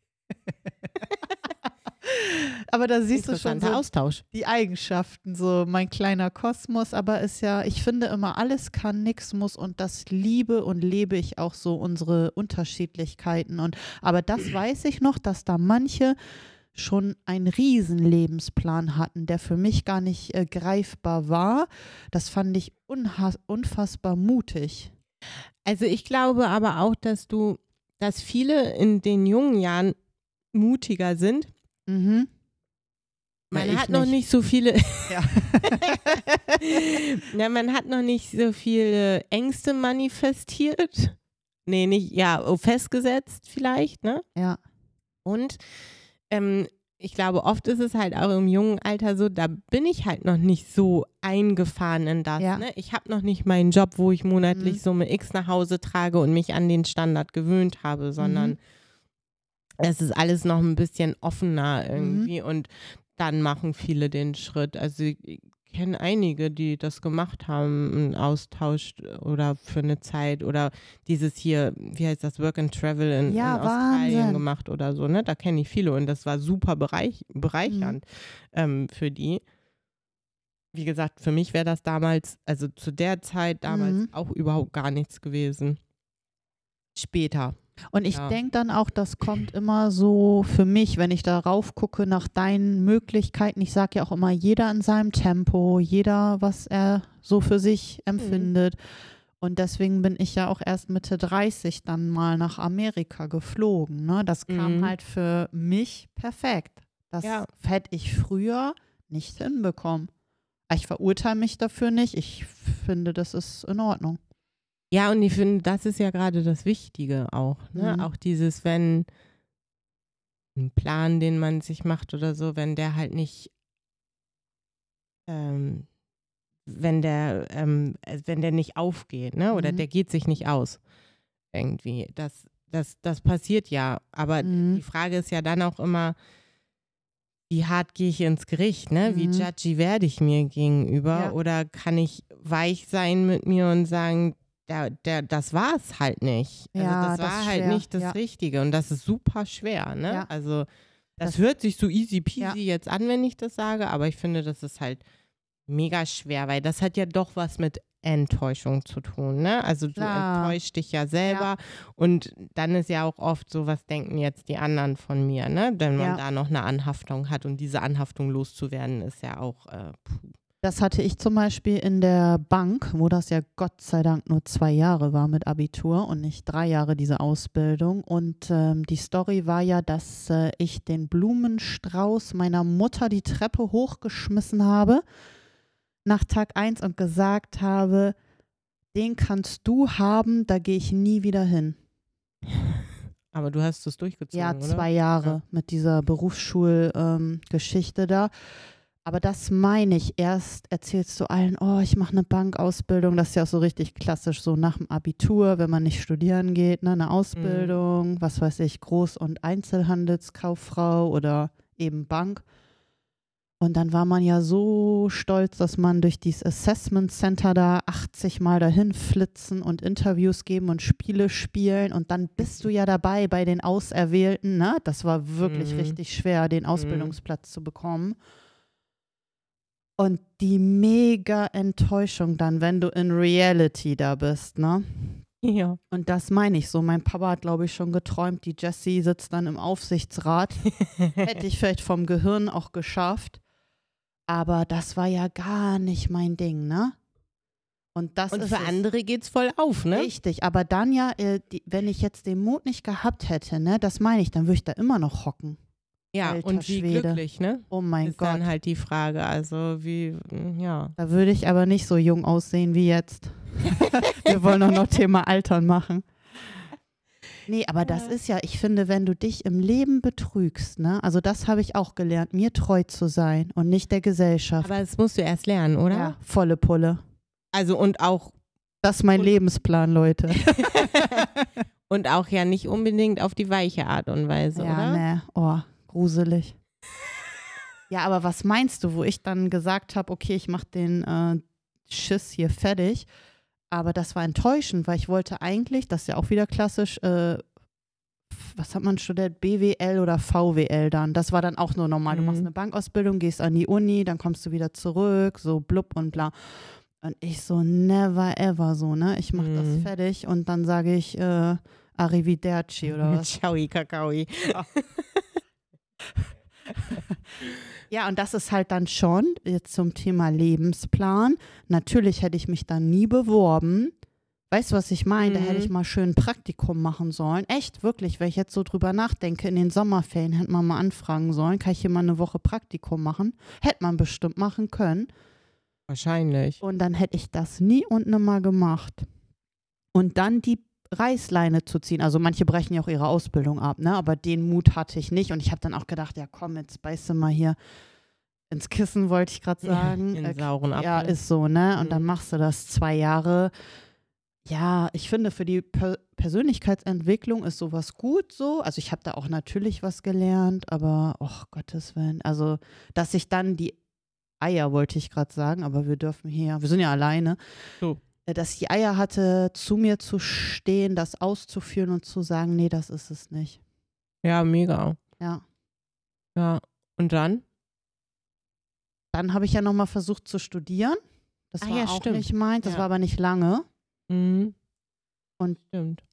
Aber da siehst du schon Interessanter so Austausch. die Eigenschaften, so mein kleiner Kosmos, aber ist ja, ich finde immer, alles kann, nix muss und das liebe und lebe ich auch so, unsere Unterschiedlichkeiten. Und aber das weiß ich noch, dass da manche schon einen riesen Lebensplan hatten, der für mich gar nicht äh, greifbar war. Das fand ich unha- unfassbar mutig. Also ich glaube aber auch, dass du, dass viele in den jungen Jahren mutiger sind. Mhm. Man Ja, ich hat noch nicht. nicht so viele, Ja. ja, man hat noch nicht so viele Ängste manifestiert. Nee, nicht, ja, oh, festgesetzt vielleicht, ne? Ja. Und ähm, ich glaube, oft ist es halt auch im jungen Alter so, da bin ich halt noch nicht so eingefahren in das. Ja. Ne? Ich habe noch nicht meinen Job, wo ich monatlich Mhm. Summe X nach Hause trage und mich an den Standard gewöhnt habe, sondern Mhm. es ist alles noch ein bisschen offener irgendwie und dann machen viele den Schritt. Also ich kenne einige, die das gemacht haben, einen Austausch oder für eine Zeit oder dieses hier, wie heißt das, Work and Travel in, Ja, in Australien Wahnsinn. gemacht oder so, ne? Da kenne ich viele und das war super bereich, bereichernd ähm, für die. Wie gesagt, für mich wäre das damals, also zu der Zeit damals Mhm. auch überhaupt gar nichts gewesen. Später. Und ich Ja. denke dann auch, das kommt immer so für mich, wenn ich darauf gucke nach deinen Möglichkeiten. Ich sage ja auch immer, jeder in seinem Tempo, jeder, was er so für sich empfindet. Und deswegen bin ich ja auch erst Mitte dreißig dann mal nach Amerika geflogen. Ne? Das kam Mhm. halt für mich perfekt. Das Ja. hätte ich früher nicht hinbekommen. Ich verurteile mich dafür nicht. Ich finde, das ist in Ordnung. Ja, und ich finde, das ist ja gerade das Wichtige auch. Ne? Mhm. Auch dieses, wenn ein Plan, den man sich macht oder so, wenn der halt nicht, ähm, wenn der, ähm, äh, wenn der nicht aufgeht, ne? Oder Mhm. der geht sich nicht aus. Irgendwie. Das, das, das passiert ja. Aber Mhm. die Frage ist ja dann auch immer, wie hart gehe ich ins Gericht, ne? Wie Mhm. judgy werde ich mir gegenüber? Ja. Oder kann ich weich sein mit mir und sagen, der, der, das war es halt nicht. Also Ja, das das war ist halt schwer, nicht das ja. Richtige und das ist super schwer, ne? Ja. Also das, Das- hört sich so easy peasy Ja. jetzt an, wenn ich das sage, aber ich finde, das ist halt mega schwer, weil das hat ja doch was mit Enttäuschung zu tun, ne? Also du Klar. enttäuschst dich ja selber und dann ist ja auch oft so, was denken jetzt die anderen von mir, ne? Wenn man Ja. da noch eine Anhaftung hat und diese Anhaftung loszuwerden, ist ja auch äh, puh. Das hatte ich zum Beispiel in der Bank, wo das ja Gott sei Dank nur zwei Jahre war mit Abitur und nicht drei Jahre diese Ausbildung. Und ähm, die Story war ja, dass äh, ich den Blumenstrauß meiner Mutter die Treppe hochgeschmissen habe nach Tag eins und gesagt habe, den kannst du haben, da gehe ich nie wieder hin. Aber du hast es durchgezogen, Ja, oder? zwei Jahre Ja. mit dieser Berufsschulgeschichte da. Aber das meine ich. Erst erzählst du allen, oh, ich mache eine Bankausbildung. Das ist ja auch so richtig klassisch, so nach dem Abitur, wenn man nicht studieren geht, ne, eine Ausbildung, was weiß ich, Groß- und Einzelhandelskauffrau oder eben Bank. Und dann war man ja so stolz, dass man durch dieses Assessment Center da achtzig Mal dahin flitzen und Interviews geben und Spiele spielen. Und dann bist du ja dabei bei den Auserwählten. Ne? Das war wirklich Mhm. richtig schwer, den Ausbildungsplatz zu bekommen. Und die mega Enttäuschung dann, wenn du in Reality da bist, ne? Ja. Und das meine ich so. Mein Papa hat, glaube ich, schon geträumt, die Jessie sitzt dann im Aufsichtsrat. Hätte ich vielleicht vom Gehirn auch geschafft. Aber das war ja gar nicht mein Ding, ne? Und, das Und ist für es. andere geht's voll auf, ne? Richtig, aber dann ja, äh, die, wenn ich jetzt den Mut nicht gehabt hätte, ne, das meine ich, dann würde ich da immer noch hocken. Ja, Alter und wie Schwede. glücklich, ne? Oh mein Ist Gott. dann halt die Frage, also wie, ja. Da würde ich aber nicht so jung aussehen wie jetzt. Wir wollen auch noch Thema Altern machen. Nee, aber das ist ja, ich finde, wenn du dich im Leben betrügst, ne, also das habe ich auch gelernt, mir treu zu sein und nicht der Gesellschaft. Aber das musst du erst lernen, oder? Ja, volle Pulle. Also und auch Das ist mein Und- Lebensplan, Leute. und auch ja nicht unbedingt auf die weiche Art und Weise, Ja, oder? ne, oh, gruselig. Ja, aber was meinst du, wo ich dann gesagt habe, okay, ich mache den äh, Schiss hier fertig, aber das war enttäuschend, weil ich wollte eigentlich, das ist ja auch wieder klassisch, äh, was hat man studiert, B W L oder V W L dann, das war dann auch nur normal, du Mhm. machst eine Bankausbildung, gehst an die Uni, dann kommst du wieder zurück, so blub und bla. Und ich so, never ever so, ne, ich mache das Mhm. fertig und dann sage ich äh, Arrivederci oder was. Ciao, Kakaoi. Ja, und das ist halt dann schon jetzt zum Thema Lebensplan. Natürlich hätte ich mich dann nie beworben. Weißt du, was ich meine? Da hätte ich Mhm. mal schön ein Praktikum machen sollen. Echt, wirklich, wenn ich jetzt so drüber nachdenke, in den Sommerferien hätte man mal anfragen sollen, kann ich hier mal eine Woche Praktikum machen? Hätte man bestimmt machen können. Wahrscheinlich. Und dann hätte ich das nie und nimmer gemacht. Und dann die Reißleine zu ziehen. Also manche brechen ja auch ihre Ausbildung ab, ne? Aber den Mut hatte ich nicht. Und ich habe dann auch gedacht, ja komm, jetzt beißt du mal hier ins Kissen, wollte ich gerade sagen. In Äh, sauren Apfel. ja, ist so, ne? Und dann Mhm. machst du das zwei Jahre. Ja, ich finde, für die per Persönlichkeitsentwicklung ist sowas gut so. Also ich habe da auch natürlich was gelernt, aber, oh Gottes Willen. Also, dass ich dann die Eier, wollte ich gerade sagen, aber wir dürfen hier, wir sind ja alleine, So. äh, dass ich die Eier hatte, zu mir zu stehen, das auszuführen und zu sagen, nee, das ist es nicht. Ja, mega. Ja. Ja. Und dann? Dann habe ich ja nochmal versucht zu studieren. Das Ah war ja, auch stimmt. nicht meins, das Ja. war aber nicht lange. Mhm. Und Stimmt.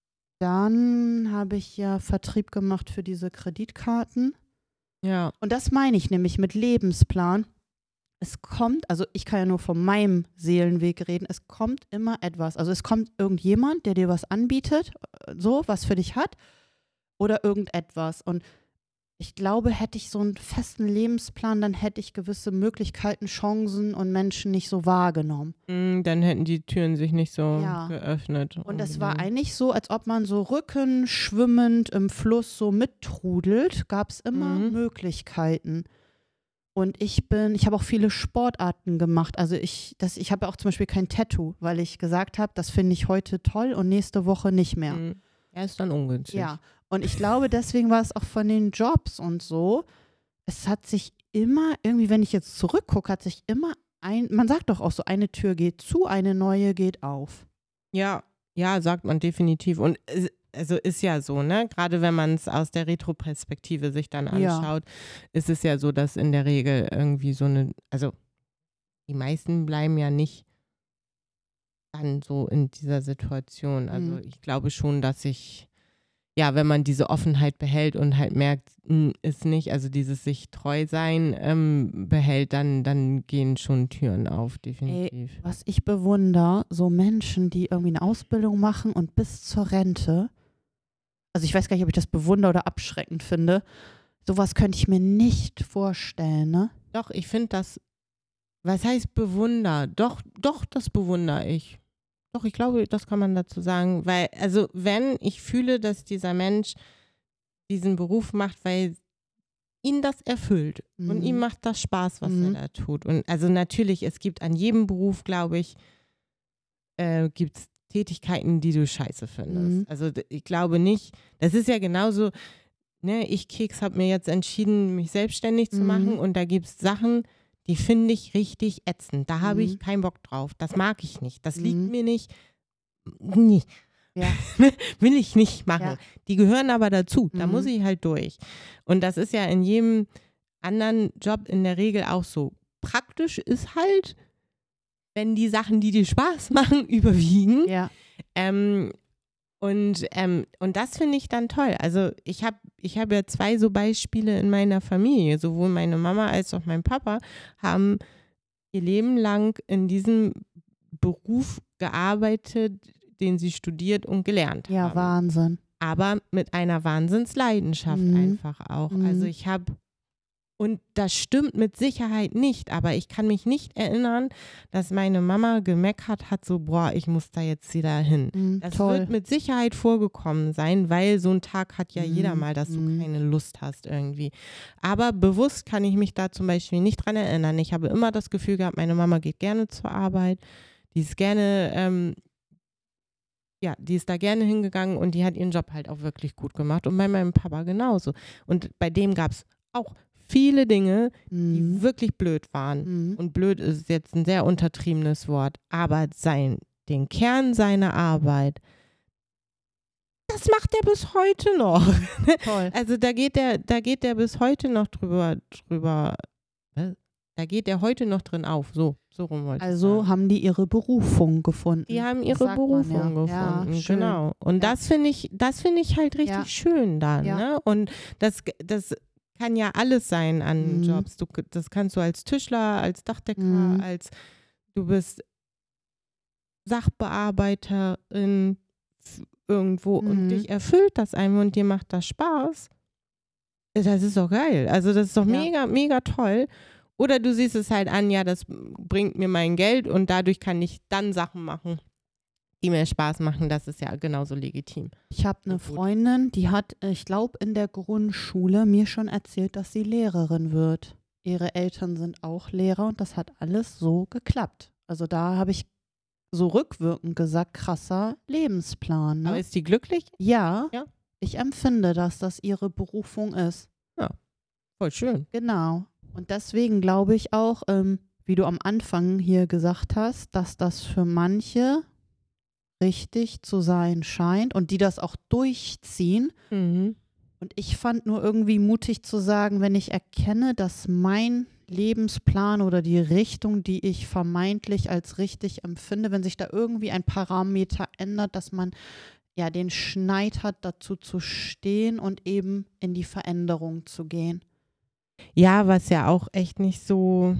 dann habe ich ja Vertrieb gemacht für diese Kreditkarten. Ja. Und das meine ich nämlich mit Lebensplan. Es kommt, also ich kann ja nur von meinem Seelenweg reden, es kommt immer etwas. Also es kommt irgendjemand, der dir was anbietet, äh, so, was für dich hat, oder irgendetwas. Und ich glaube, hätte ich so einen festen Lebensplan, dann hätte ich gewisse Möglichkeiten, Chancen und Menschen nicht so wahrgenommen. Mm, Dann hätten die Türen sich nicht so Ja. geöffnet. Und es war unbedingt. eigentlich so, als ob man so rückenschwimmend im Fluss so mittrudelt, gab es immer Mhm. Möglichkeiten. Und ich bin, ich habe auch viele Sportarten gemacht. Also ich, das, ich habe auch zum Beispiel kein Tattoo, weil ich gesagt habe, das finde ich heute toll und nächste Woche nicht mehr. Mhm. Ja, ist dann ungünstig. Ja, und ich glaube, deswegen war es auch von den Jobs und so. Es hat sich immer, irgendwie, wenn ich jetzt zurückgucke, hat sich immer ein, man sagt doch auch so, eine Tür geht zu, eine neue geht auf. Ja, ja, sagt man definitiv. Und es- also ist ja so, ne? Gerade wenn man es aus der Retroperspektive sich dann Ja. anschaut, ist es ja so, dass in der Regel irgendwie so eine, also die meisten bleiben ja nicht dann so in dieser Situation. Also Mhm. ich glaube schon, dass ich, ja, wenn man diese Offenheit behält und halt merkt, mh, ist nicht, also dieses sich treu sein ähm, behält, dann, dann gehen schon Türen auf, definitiv. Was ich bewundere, so Menschen, die irgendwie eine Ausbildung machen und bis zur Rente, also ich weiß gar nicht, ob ich das bewundere oder abschreckend finde, sowas könnte ich mir nicht vorstellen, ne? Doch, ich finde das, was heißt bewunder? Doch, doch, das bewundere ich. Doch, ich glaube, das kann man dazu sagen, weil, also wenn ich fühle, dass dieser Mensch diesen Beruf macht, weil ihn das erfüllt und Mhm. ihm macht das Spaß, was Mhm. er da tut. Und also natürlich, es gibt an jedem Beruf, glaube ich, äh, gibt es Tätigkeiten, die du scheiße findest. Mhm. Also d- ich glaube nicht, das ist ja genauso, ne, ich Keks habe mir jetzt entschieden, mich selbstständig zu Mhm. machen und da gibt es Sachen, die finde ich richtig ätzend. Da habe Mhm. ich keinen Bock drauf. Das mag ich nicht. Das Mhm. liegt mir nicht. Nee. Ja. Will ich nicht machen. Ja. Die gehören aber dazu. Da Mhm. muss ich halt durch. Und das ist ja in jedem anderen Job in der Regel auch so. praktisch ist halt, wenn die Sachen, die dir Spaß machen, überwiegen. Ja. Ähm, und, ähm, und das finde ich dann toll. Also ich habe ich hab ja zwei so Beispiele in meiner Familie. Sowohl meine Mama als auch mein Papa haben ihr Leben lang in diesem Beruf gearbeitet, den sie studiert und gelernt Ja, haben. Wahnsinn. Aber mit einer Wahnsinnsleidenschaft Mhm. einfach auch. Mhm. Also ich habe, und das stimmt mit Sicherheit nicht, aber ich kann mich nicht erinnern, dass meine Mama gemeckert hat, so, boah, ich muss da jetzt wieder hin. Mhm, Das toll. wird mit Sicherheit vorgekommen sein, weil so ein Tag hat ja Mhm. jeder mal, dass du Mhm. keine Lust hast irgendwie. Aber bewusst kann ich mich da zum Beispiel nicht dran erinnern. Ich habe immer das Gefühl gehabt, meine Mama geht gerne zur Arbeit, die ist gerne, ähm, ja, die ist da gerne hingegangen und die hat ihren Job halt auch wirklich gut gemacht. Und bei meinem Papa genauso. Und bei dem gab es auch viele Dinge, die Mhm. wirklich blöd waren. Mhm. Und blöd ist jetzt ein sehr untertriebenes Wort. Aber sein, den Kern seiner Arbeit, das macht er bis heute noch. Toll. Also da geht der, da geht der bis heute noch drüber, drüber, was? Da geht der heute noch drin auf. So, so rum wollte ich Also sagen. haben die ihre Berufung gefunden. Die haben Das ihre sagt man Berufung ja. gefunden, Ja, schön. genau. Und Ja. das finde ich, das finde ich halt richtig Ja. schön dann. Ja. Ne? Und das, das kann ja alles sein an Mhm. Jobs. Du, das kannst du als Tischler, als Dachdecker, Mhm. als du bist Sachbearbeiterin f- irgendwo und Mhm. dich erfüllt das einem und dir macht das Spaß. Das ist doch geil. Also das ist doch Ja. mega, mega toll. Oder du siehst es halt an, ja, das bringt mir mein Geld und dadurch kann ich dann Sachen machen, die mir Spaß machen. Das ist ja genauso legitim. Ich habe eine So gut. Freundin, die hat, äh, ich glaube, in der Grundschule mir schon erzählt, dass sie Lehrerin wird. Ihre Eltern sind auch Lehrer und das hat alles so geklappt. Also da habe ich so rückwirkend gesagt, krasser Lebensplan. Aber Ne? ist die glücklich? Ja, Ja. ich empfinde, dass das ihre Berufung ist. Voll schön. Genau. Und deswegen glaube ich auch, ähm, wie du am Anfang hier gesagt hast, dass das für manche richtig zu sein scheint und die das auch durchziehen. Mhm. Und ich fand nur irgendwie mutig zu sagen, wenn ich erkenne, dass mein Lebensplan oder die Richtung, die ich vermeintlich als richtig empfinde, wenn sich da irgendwie ein Parameter ändert, dass man ja den Schneid hat, dazu zu stehen und eben in die Veränderung zu gehen. Ja, was ja auch echt nicht so,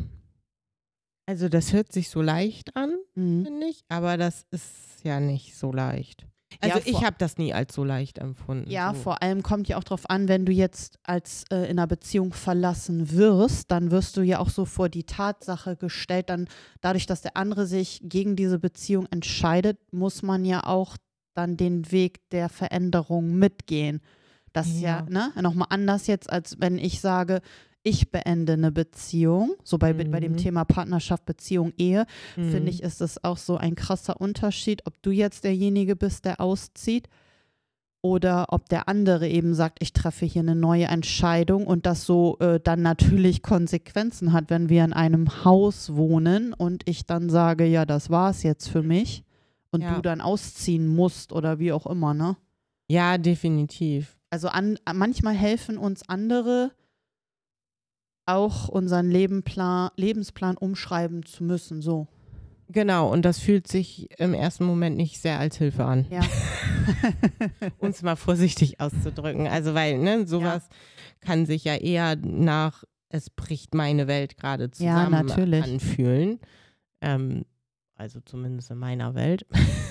also das hört sich so leicht an, Mhm. finde ich, aber das ist ja nicht so leicht. Also Ja, ich vor- habe das nie als so leicht empfunden. Ja, so. vor allem kommt ja auch darauf an, wenn du jetzt als äh, in einer Beziehung verlassen wirst, dann wirst du ja auch so vor die Tatsache gestellt, dann dadurch, dass der andere sich gegen diese Beziehung entscheidet, muss man ja auch dann den Weg der Veränderung mitgehen. Das ist ja, Ja. ne, nochmal anders jetzt, als wenn ich sage, ich beende eine Beziehung, so bei, bei dem Mhm. Thema Partnerschaft, Beziehung, Ehe, Mhm. finde ich, ist es auch so ein krasser Unterschied, ob du jetzt derjenige bist, der auszieht oder ob der andere eben sagt, ich treffe hier eine neue Entscheidung und das so äh, dann natürlich Konsequenzen hat, wenn wir in einem Haus wohnen und ich dann sage, ja, das war's jetzt für mich und Ja. du dann ausziehen musst oder wie auch immer, ne? Ja, definitiv. Also an, manchmal helfen uns andere auch unseren Lebenplan, Lebensplan umschreiben zu müssen, so. Genau, und das fühlt sich im ersten Moment nicht sehr als Hilfe an, Ja. um es mal vorsichtig auszudrücken. Also weil, ne, sowas kann sich ja eher nach, es bricht meine Welt gerade Ja, zusammen natürlich. anfühlen. Ähm, also zumindest in meiner Welt.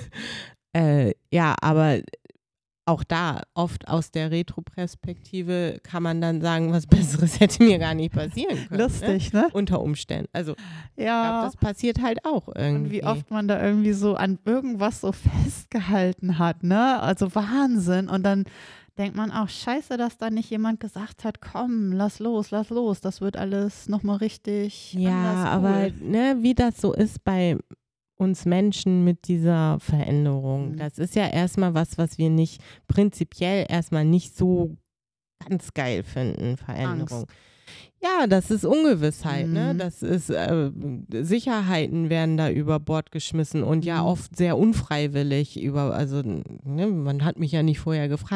äh, ja, aber auch da, oft aus der Retro-Perspektive kann man dann sagen, was Besseres hätte mir gar nicht passieren können. Ne? Lustig, ne? Unter Umständen. Also ich Ja. glaube, das passiert halt auch irgendwie. Und wie oft man da irgendwie so an irgendwas so festgehalten hat, ne? Also Wahnsinn. Und dann denkt man auch, scheiße, dass da nicht jemand gesagt hat, komm, lass los, lass los. Das wird alles nochmal richtig Ja, anders aber cool. ne, wie das so ist bei uns Menschen mit dieser Veränderung, Mhm. das ist ja erstmal was, was wir nicht prinzipiell erstmal nicht so ganz geil finden, Veränderung. Angst. Ja, das ist Ungewissheit, ne? Mhm. Das ist, äh, Sicherheiten werden da über Bord geschmissen und ja Mhm. oft sehr unfreiwillig über, also ne, man hat mich ja nicht vorher gefragt,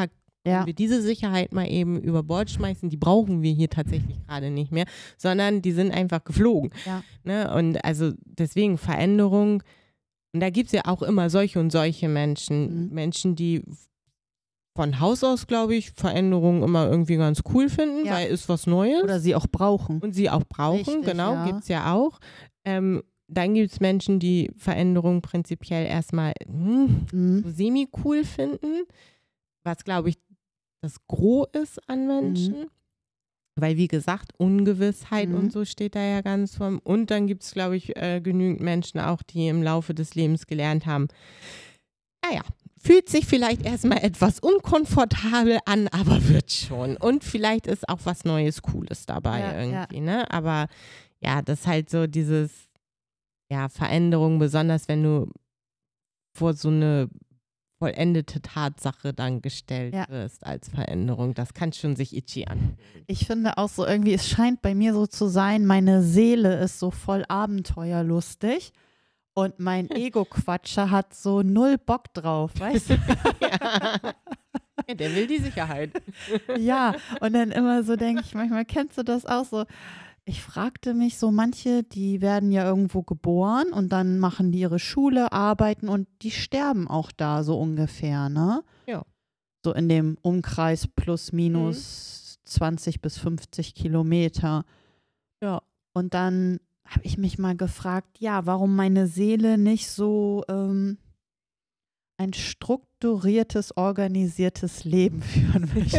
Ja. Wenn wir diese Sicherheit mal eben über Bord schmeißen, die brauchen wir hier tatsächlich gerade nicht mehr, sondern die sind einfach geflogen. Ja. Ne? Und also deswegen Veränderung, und da gibt es ja auch immer solche und solche Menschen. Mhm. Menschen, die von Haus aus, glaube ich, Veränderungen immer irgendwie ganz cool finden, Ja. weil ist was Neues. Oder sie auch brauchen. Und sie auch brauchen, Richtig, genau, ja. gibt es ja auch. Ähm, dann gibt es Menschen, die Veränderungen prinzipiell erstmal hm, Mhm. so semi-cool finden, was, glaube ich, das Gros ist an Menschen. Mhm. Weil, wie gesagt, Ungewissheit Mhm. und so steht da ja ganz vom. Und dann gibt es, glaube ich, äh, genügend Menschen auch, die im Laufe des Lebens gelernt haben, naja, fühlt sich vielleicht erstmal etwas unkomfortabel an, aber wird schon. Und vielleicht ist auch was Neues, Cooles dabei Ja, irgendwie, ne? Aber ja, das ist halt so dieses, ja, Veränderung, besonders wenn du vor so eine vollendete Tatsache dann gestellt Ja. wirst als Veränderung. Das kann schon sich itchy an. Ich finde auch so irgendwie, es scheint bei mir so zu sein, meine Seele ist so voll abenteuerlustig und mein Ego-Quatscher hat so null Bock drauf, weißt du? Ja. Ja, der will die Sicherheit. Ja, und dann immer so denke ich, manchmal kennst du das auch so. Ich fragte mich so, manche, die werden ja irgendwo geboren und dann machen die ihre Schule, arbeiten und die sterben auch da so ungefähr, ne? Ja. So in dem Umkreis plus minus zwanzig bis fünfzig Kilometer. Ja. Und dann habe ich mich mal gefragt, ja, warum meine Seele nicht so ähm, ein strukturiertes, organisiertes Leben führen möchte.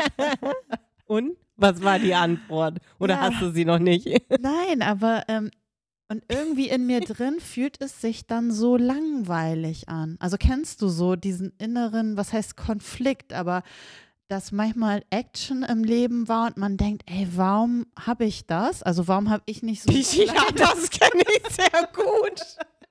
Und? Was war die Antwort? Oder Ja. hast du sie noch nicht? Nein, aber ähm, und irgendwie in mir drin fühlt es sich dann so langweilig an. Also kennst du so diesen inneren, was heißt Konflikt, aber dass manchmal Action im Leben war und man denkt, ey, warum habe ich das? Also warum habe ich nicht so Ja, das kenne ich sehr gut.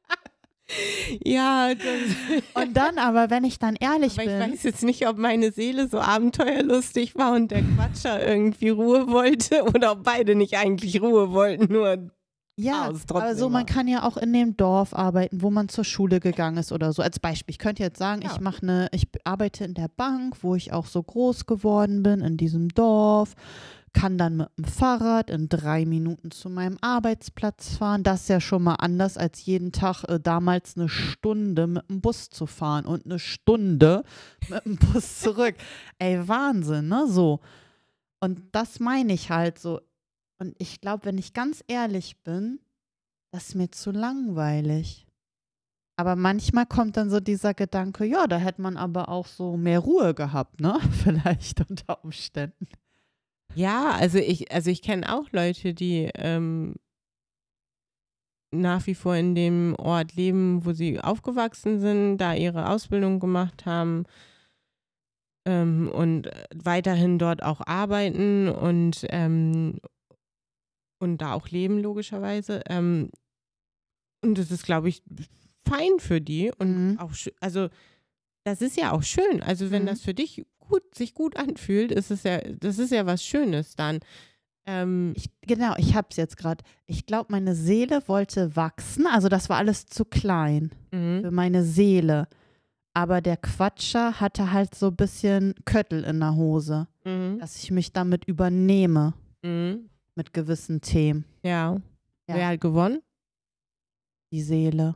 Ja, das, Und dann aber, wenn ich dann ehrlich aber ich bin, weiß jetzt nicht, ob meine Seele so abenteuerlustig war und der Quatscher irgendwie Ruhe wollte oder ob beide nicht eigentlich Ruhe wollten, nur ja, Chaos trotzdem also man war. kann ja auch in dem Dorf arbeiten, wo man zur Schule gegangen ist oder so. Als Beispiel, ich könnte jetzt sagen, Ja. ich mache eine, ich arbeite in der Bank, wo ich auch so groß geworden bin, in diesem Dorf, kann dann mit dem Fahrrad in drei Minuten zu meinem Arbeitsplatz fahren. Das ist ja schon mal anders, als jeden Tag äh, damals eine Stunde mit dem Bus zu fahren und eine Stunde mit dem Bus zurück. Ey, Wahnsinn, ne? So. Und das meine ich halt so. Und ich glaube, wenn ich ganz ehrlich bin, das ist mir zu langweilig. Aber manchmal kommt dann so dieser Gedanke, ja, da hätte man aber auch so mehr Ruhe gehabt, ne? Vielleicht unter Umständen. Ja, also ich, also ich kenne auch Leute, die ähm, nach wie vor in dem Ort leben, wo sie aufgewachsen sind, da ihre Ausbildung gemacht haben ähm, und weiterhin dort auch arbeiten und, ähm, und da auch leben, logischerweise. Ähm, und das ist, glaube ich, fein für die. Und Mhm. auch, schö- also das ist ja auch schön. Also wenn Mhm. das für dich gut, sich gut anfühlt, ist es ja, das ist ja was Schönes dann. Ähm, Ich, genau, ich hab's jetzt gerade. Ich glaube, meine Seele wollte wachsen. Also das war alles zu klein mhm. für meine Seele. Aber der Quatscher hatte halt so ein bisschen Köttel in der Hose, Mhm. dass ich mich damit übernehme Mhm. mit gewissen Themen. Ja. Ja. Wer hat gewonnen? Die Seele.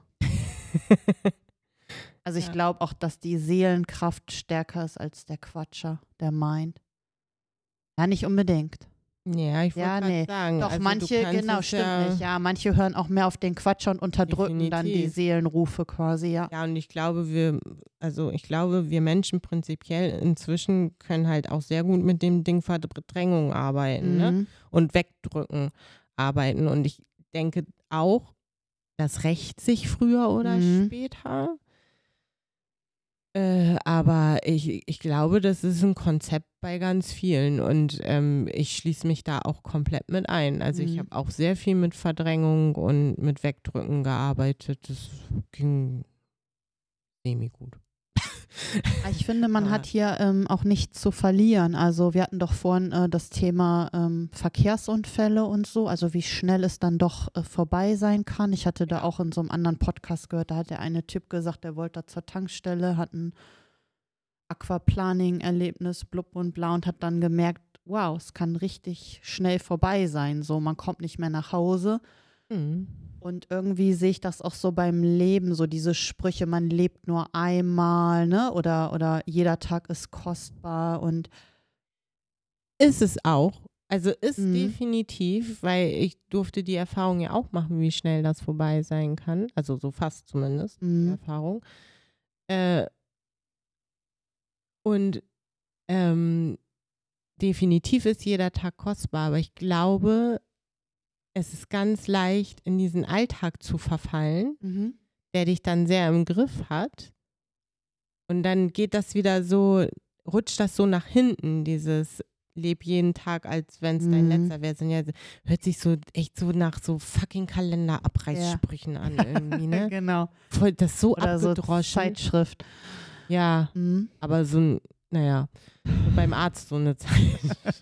Also ich Ja. glaube auch, dass die Seelenkraft stärker ist als der Quatscher, der meint. Ja, nicht unbedingt. Ja, ich wollte Ja, gerade nee. sagen. Doch, also du manche, kannst genau, es stimmt ja, nicht. Ja, manche hören auch mehr auf den Quatscher und unterdrücken dann die Definitiv. Seelenrufe quasi, ja. Ja, und ich glaube, wir, also ich glaube, wir Menschen prinzipiell inzwischen können halt auch sehr gut mit dem Ding Verdrängung arbeiten, ne? Mhm. Und wegdrücken arbeiten. Und ich denke auch, das rächt sich früher oder Mhm. später. Äh, aber ich, ich glaube, das ist ein Konzept bei ganz vielen und ähm, ich schließe mich da auch komplett mit ein. Also ich Mhm. habe auch sehr viel mit Verdrängung und mit Wegdrücken gearbeitet. Das ging semi-gut. Ich finde, man Aber- hat hier ähm, auch nichts zu verlieren. Also wir hatten doch vorhin äh, das Thema ähm, Verkehrsunfälle und so, also wie schnell es dann doch äh, vorbei sein kann. Ich hatte da auch in so einem anderen Podcast gehört, da hat der eine Typ gesagt, der wollte da zur Tankstelle, hat einen Aquaplaning-Erlebnis, blub und bla und hat dann gemerkt, wow, es kann richtig schnell vorbei sein. So, man kommt nicht mehr nach Hause. Mhm. Und irgendwie sehe ich das auch so beim Leben, so diese Sprüche, man lebt nur einmal, ne? Oder, oder jeder Tag ist kostbar und Ist es auch. Also ist Mhm. definitiv, weil ich durfte die Erfahrung ja auch machen, wie schnell das vorbei sein kann. Also so fast zumindest, die Mhm. Erfahrung. Äh, und ähm, definitiv ist jeder Tag kostbar, aber ich glaube, es ist ganz leicht, in diesen Alltag zu verfallen, Mhm. der dich dann sehr im Griff hat. Und dann geht das wieder so, rutscht das so nach hinten, dieses Leb jeden Tag, als wenn es dein Mhm. letzter wäre. Ja, hört sich so echt so nach so fucking Kalenderabreißsprüchen an irgendwie, ne? Genau. Voll, das ist so Oder so abgedroschen. Zeitschrift. Ja, Mhm. aber so ein, naja, so beim Arzt so eine Zeit.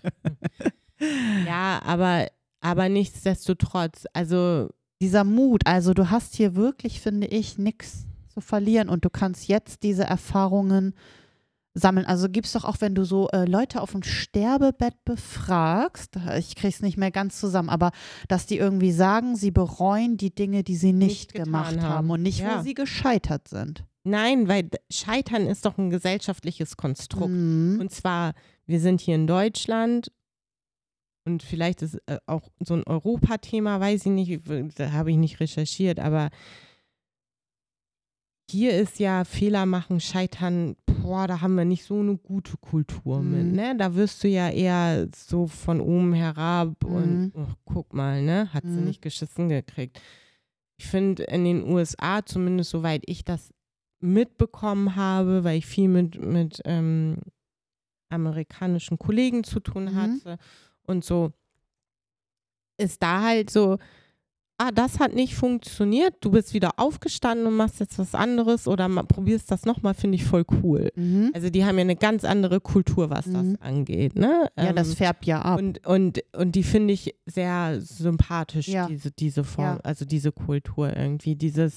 Ja, aber, aber nichtsdestotrotz, also Dieser Mut, also du hast hier wirklich, finde ich, nichts zu verlieren und du kannst jetzt diese Erfahrungen sammeln. Also gibt's doch auch, wenn du so äh, Leute auf dem Sterbebett befragst, ich krieg's nicht mehr ganz zusammen, aber dass die irgendwie sagen, sie bereuen die Dinge, die sie nicht, Nicht getan gemacht haben, haben. und nicht, Ja. wo sie gescheitert sind. nein, weil d- Scheitern ist doch ein gesellschaftliches Konstrukt. Mhm. Und zwar, wir sind hier in Deutschland und vielleicht ist äh, auch so ein Europathema, weiß ich nicht, da habe ich nicht recherchiert, aber hier ist ja Fehler machen, Scheitern, boah, da haben wir nicht so eine gute Kultur mit, Mhm. ne? Da wirst du ja eher so von oben herab und Mhm. oh, guck mal, ne? Hat sie Mhm. nicht geschissen gekriegt. Ich finde in den U S A, zumindest soweit ich das mitbekommen habe, weil ich viel mit, mit ähm, amerikanischen Kollegen zu tun Mhm. hatte und so, ist da halt so, ah, das hat nicht funktioniert, du bist wieder aufgestanden und machst jetzt was anderes oder ma- probierst das nochmal, finde ich voll cool. Mhm. Also die haben ja eine ganz andere Kultur, was Mhm. das angeht, ne? Ja, das Ähm, färbt ja ab. und, und, und die finde ich sehr sympathisch, Ja. diese, diese Form, Ja. also diese Kultur irgendwie, dieses,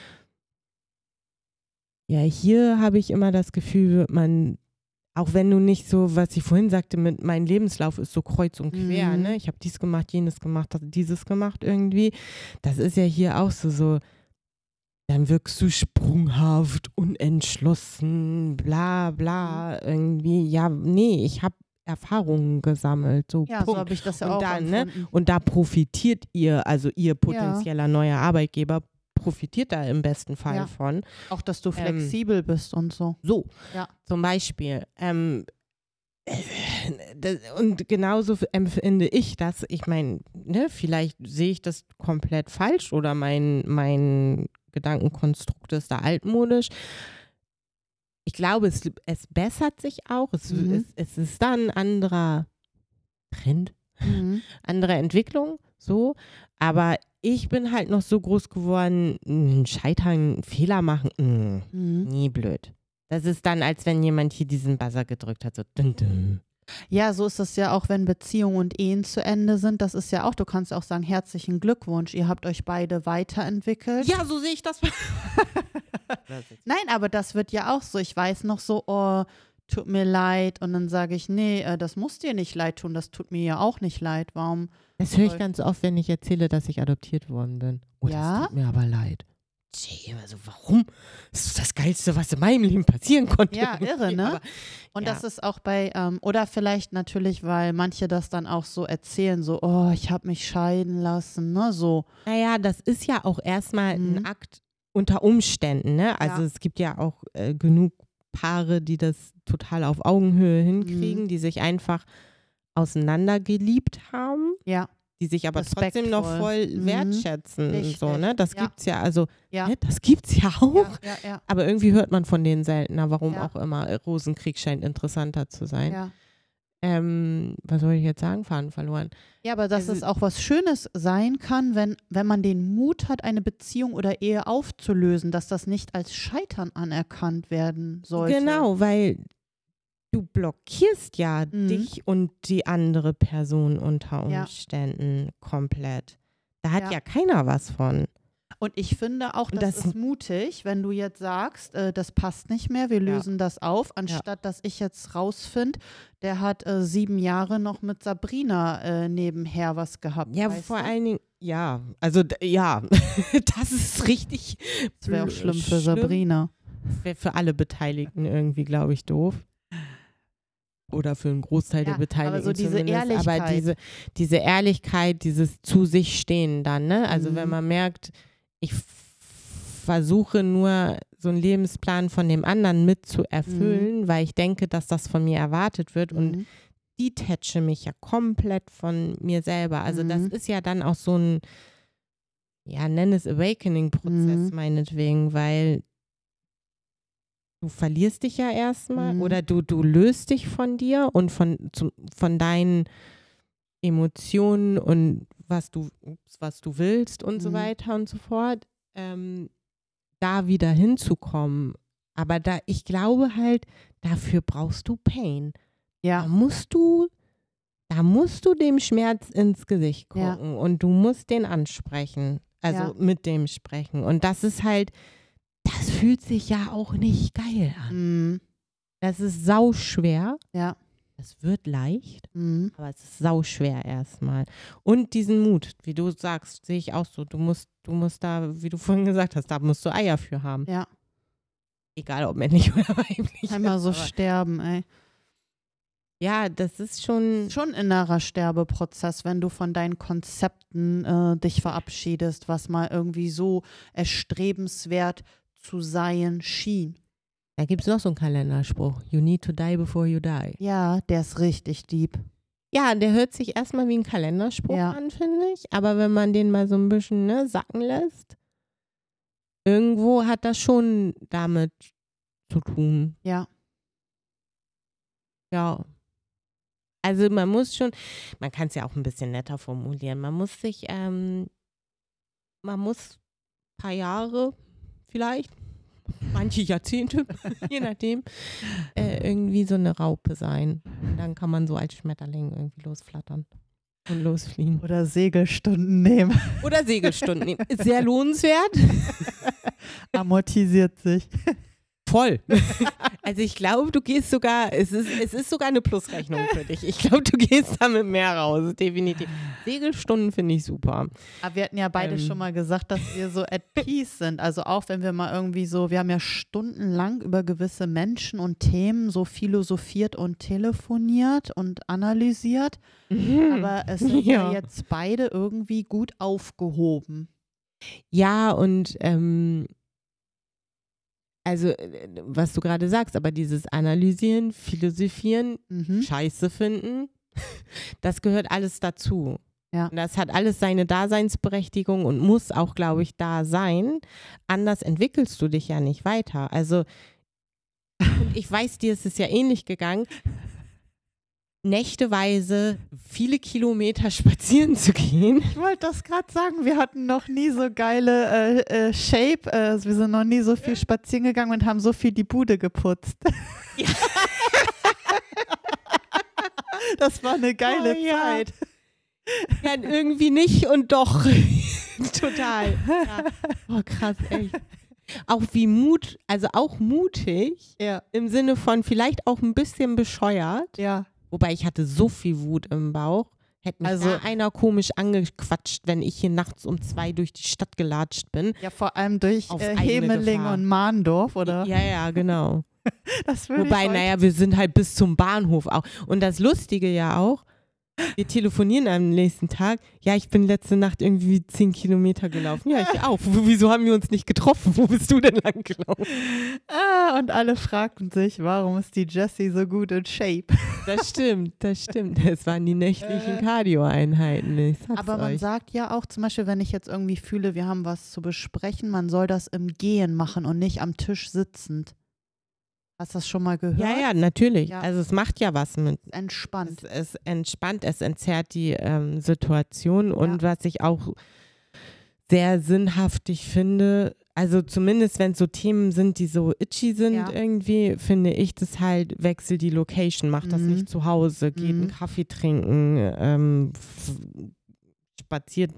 ja, hier habe ich immer das Gefühl, wird man, auch wenn du nicht so, was ich vorhin sagte, mit mein Lebenslauf ist so kreuz und quer, Mhm. ne? Ich habe dies gemacht, jenes gemacht, das- dieses gemacht irgendwie. Das ist ja hier auch so, so, dann wirkst du sprunghaft, unentschlossen, bla bla, irgendwie. Ja, nee, ich habe Erfahrungen gesammelt, so Ja, so Punkt. habe ich das ja Und auch dann, ne? empfunden. Und da profitiert ihr, also ihr potenzieller neuer Arbeitgeber profitiert da im besten Fall Ja. von. Auch, dass du Ähm, flexibel bist und so. So, Ja. zum Beispiel. Ähm, das, und genauso empfinde ich das. Ich meine, ne, vielleicht sehe ich das komplett falsch oder mein, mein Gedankenkonstrukt ist da altmodisch. Ich glaube, es, es bessert sich auch. Es, Mhm. es, es ist da ein anderer Trend, Mhm. andere Entwicklung, so. Aber ich bin halt noch so groß geworden, mh, scheitern, Fehler machen, mh, Mhm. nie blöd. Das ist dann, als wenn jemand hier diesen Buzzer gedrückt hat, so dün, dün. Ja, so ist es ja auch, wenn Beziehungen und Ehen zu Ende sind. Das ist ja auch, du kannst auch sagen, herzlichen Glückwunsch, ihr habt euch beide weiterentwickelt. Ja, so sehe ich das. Nein, aber das wird ja auch so. Ich weiß noch so, oh, tut mir leid. Und dann sage ich, nee, äh, das muss dir nicht leid tun, das tut mir ja auch nicht leid. Warum? Das höre ich ganz oft, wenn ich erzähle, dass ich adoptiert worden bin. Oh, Ja? das tut mir aber leid. Tja, also warum? Das ist das Geilste, was in meinem Leben passieren konnte. Ja, irre, ne? Aber, Und ja. das ist auch bei, ähm, oder vielleicht natürlich, weil manche das dann auch so erzählen, so, oh, ich habe mich scheiden lassen, ne, so. Naja, das ist ja auch erstmal Mhm. ein Akt unter Umständen, ne? Also Ja. es gibt ja auch äh, genug Paare, die das total auf Augenhöhe hinkriegen, Mhm. die sich einfach auseinandergeliebt haben, Ja, die sich aber trotzdem noch Respektvoll. voll Mhm. wertschätzen und so, Richtig. ne? Das Ja. gibt's ja, also, ja. ne? Das gibt's ja auch. Ja, ja, ja, Aber irgendwie hört man von denen seltener, warum Ja. auch immer. Rosenkrieg scheint interessanter zu sein. ja. Ähm, was soll ich jetzt sagen? Faden verloren. Ja, aber dass Also- es auch was Schönes sein kann, wenn, wenn man den Mut hat, eine Beziehung oder Ehe aufzulösen, dass das nicht als Scheitern anerkannt werden sollte. Genau, weil du blockierst ja Mhm. dich und die andere Person unter Ja. Umständen komplett. Da hat Ja. ja keiner was von. Und ich finde auch, Und das, das- ist mutig, wenn du jetzt sagst, äh, das passt nicht mehr, wir Ja. lösen das auf, anstatt dass ich jetzt rausfinde, der hat äh, sieben Jahre noch mit Sabrina äh, nebenher was gehabt. Ja, weißt vor du? allen Dingen, ja, also d- ja, das ist richtig. Das wäre auch bl- schlimm für Sabrina. Das wäre für alle Beteiligten irgendwie, glaube ich, doof. Oder für einen Großteil Ja, der Beteiligten aber so diese zumindest. Aber Ehrlichkeit. diese, diese Ehrlichkeit, dieses zu sich stehen dann, ne? Also Mhm. wenn man merkt, ich f- versuche nur so einen Lebensplan von dem anderen mit zu erfüllen, weil ich denke, dass das von mir erwartet wird und Mhm. detache mich ja komplett von mir selber. Also das Mhm. ist ja dann auch so ein, ja, nenn es Awakening-Prozess Mhm. meinetwegen, weil du verlierst dich ja erstmal Mhm. oder du, du löst dich von dir und von, zum, von deinen Emotionen und was du, ups, was du willst und so Mhm. weiter und so fort, ähm, da wieder hinzukommen. Aber da, ich glaube halt, dafür brauchst du Pain. Da Ja, musst du, da musst du dem Schmerz ins Gesicht Ja. gucken und du musst den ansprechen. Also Ja. mit dem sprechen. Und das ist halt, das fühlt sich ja auch nicht geil an. mhm. Das ist sauschwer. ja. Es wird leicht, Mhm. aber es ist sauschwer erstmal. Und diesen Mut, wie du sagst, sehe ich auch so. Du musst, du musst da, wie du vorhin gesagt hast, da musst du Eier für haben. Ja, Egal ob männlich oder weiblich. einmal so Aber sterben, ey. ja, das ist schon. Schon innerer Sterbeprozess, wenn du von deinen Konzepten äh, dich verabschiedest, was mal irgendwie so erstrebenswert zu sein schien. Da gibt es noch so einen Kalenderspruch. You need to die before you die. Ja, der ist richtig deep. Ja, der hört sich erstmal wie ein Kalenderspruch Ja. an, finde ich. Aber wenn man den mal so ein bisschen ne, sacken lässt, irgendwo hat das schon damit zu tun. Ja, Ja. Also man muss schon, man kann es ja auch ein bisschen netter formulieren. Man muss sich, ähm, man muss ein paar Jahre vielleicht, manche Jahrzehnte, je nachdem, äh, irgendwie so eine Raupe sein. Und dann kann man so als Schmetterling irgendwie losflattern und losfliegen. oder Segelstunden nehmen. Oder Segelstunden nehmen. Ist sehr lohnenswert. Amortisiert sich. Voll. Also ich glaube, du gehst sogar, es ist, es ist sogar eine Plusrechnung für dich. Ich glaube, du gehst damit mehr raus, definitiv. Segelstunden finde ich super. Aber wir hatten ja beide Ähm. schon mal gesagt, dass wir so at peace sind. Also auch wenn wir mal irgendwie so, wir haben ja stundenlang über gewisse Menschen und Themen so philosophiert und telefoniert und analysiert. Aber es sind ja. Ja. jetzt beide irgendwie gut aufgehoben. Ja, und ähm, also, äh, was du gerade sagst, aber dieses Analysieren, Philosophieren, Mhm. Scheiße finden, das gehört alles dazu. Ja. Und das hat alles seine Daseinsberechtigung und muss auch, glaube ich, da sein. Anders entwickelst du dich ja nicht weiter. Also, und ich weiß, dir ist es ja ähnlich gegangen, nächteweise viele Kilometer spazieren zu gehen. Ich wollte das gerade sagen, wir hatten noch nie so geile äh, äh, Shape, äh, wir sind noch nie so viel spazieren gegangen und haben so viel die Bude geputzt. Ja. Das war eine geile Oh, ja. Zeit. Ja, irgendwie nicht und doch. Total. Ja. Oh, krass, echt. Auch wie Mut, also auch mutig Ja, im Sinne von vielleicht auch ein bisschen bescheuert. ja. Wobei ich hatte so viel Wut im Bauch. Hätte mich Also- da einer komisch angequatscht, wenn ich hier nachts um zwei durch die Stadt gelatscht bin. Ja, vor allem durch Auf äh, eigene Hemeling Gefahr. und Mahndorf, oder? Ja, ja, genau. Das würde Wobei, ich heute- naja, wir sind halt bis zum Bahnhof auch. Und das Lustige ja auch, wir telefonieren am nächsten Tag. Ja, ich bin letzte Nacht irgendwie zehn Kilometer gelaufen. Ja, ich auch. Wieso haben wir uns nicht getroffen? Wo bist du denn lang gelaufen? Ah, und alle fragten sich, warum ist die Jessie so gut in Shape? Das stimmt, das stimmt. Es waren die nächtlichen Cardio-Einheiten. Ich sag's Aber man euch. sagt ja auch, zum Beispiel, wenn ich jetzt irgendwie fühle, wir haben was zu besprechen, man soll das im Gehen machen und nicht am Tisch sitzend. Hast du das schon mal gehört? Ja, ja, natürlich. Ja. Also es macht ja was mit. Entspannt. Es, es entspannt, es entzerrt die ähm, Situation und was ich auch sehr sinnhaftig finde, also zumindest wenn es so Themen sind, die so itchy sind Ja. irgendwie, finde ich das halt, wechsel die Location, mach das Mhm. nicht zu Hause, geht Mhm. einen Kaffee trinken, ähm, f- spaziert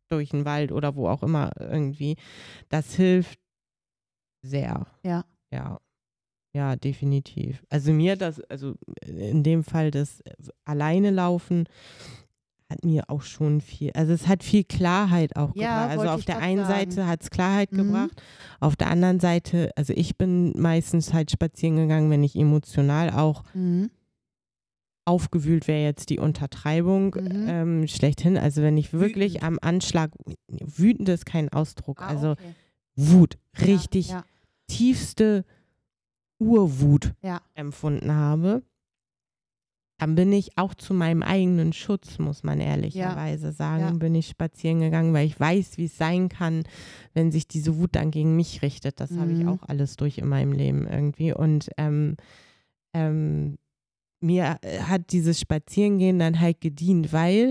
durch den Wald oder wo auch immer irgendwie. Das hilft sehr. Ja. Ja. Ja, definitiv. Also mir das, also in dem Fall das alleine laufen hat mir auch schon viel, also es hat viel Klarheit auch Ja, gebracht. Also wollte auf ich der grad einen sagen. Seite hat es Klarheit Mhm. gebracht, auf der anderen Seite, also ich bin meistens halt spazieren gegangen, wenn ich emotional auch Mhm. aufgewühlt wäre jetzt die Untertreibung Mhm. ähm, schlechthin. Also wenn ich wirklich Wütend. am Anschlag, wütend ist kein Ausdruck, Ah, also okay. Wut, Ja, richtig ja, tiefste Urwut ja, empfunden habe, dann bin ich auch zu meinem eigenen Schutz, muss man ehrlicherweise sagen, ja. bin ich spazieren gegangen, weil ich weiß, wie es sein kann, wenn sich diese Wut dann gegen mich richtet. Das habe ich Mhm. auch alles durch in meinem Leben irgendwie. Und ähm, ähm, mir hat dieses Spazierengehen dann halt gedient, weil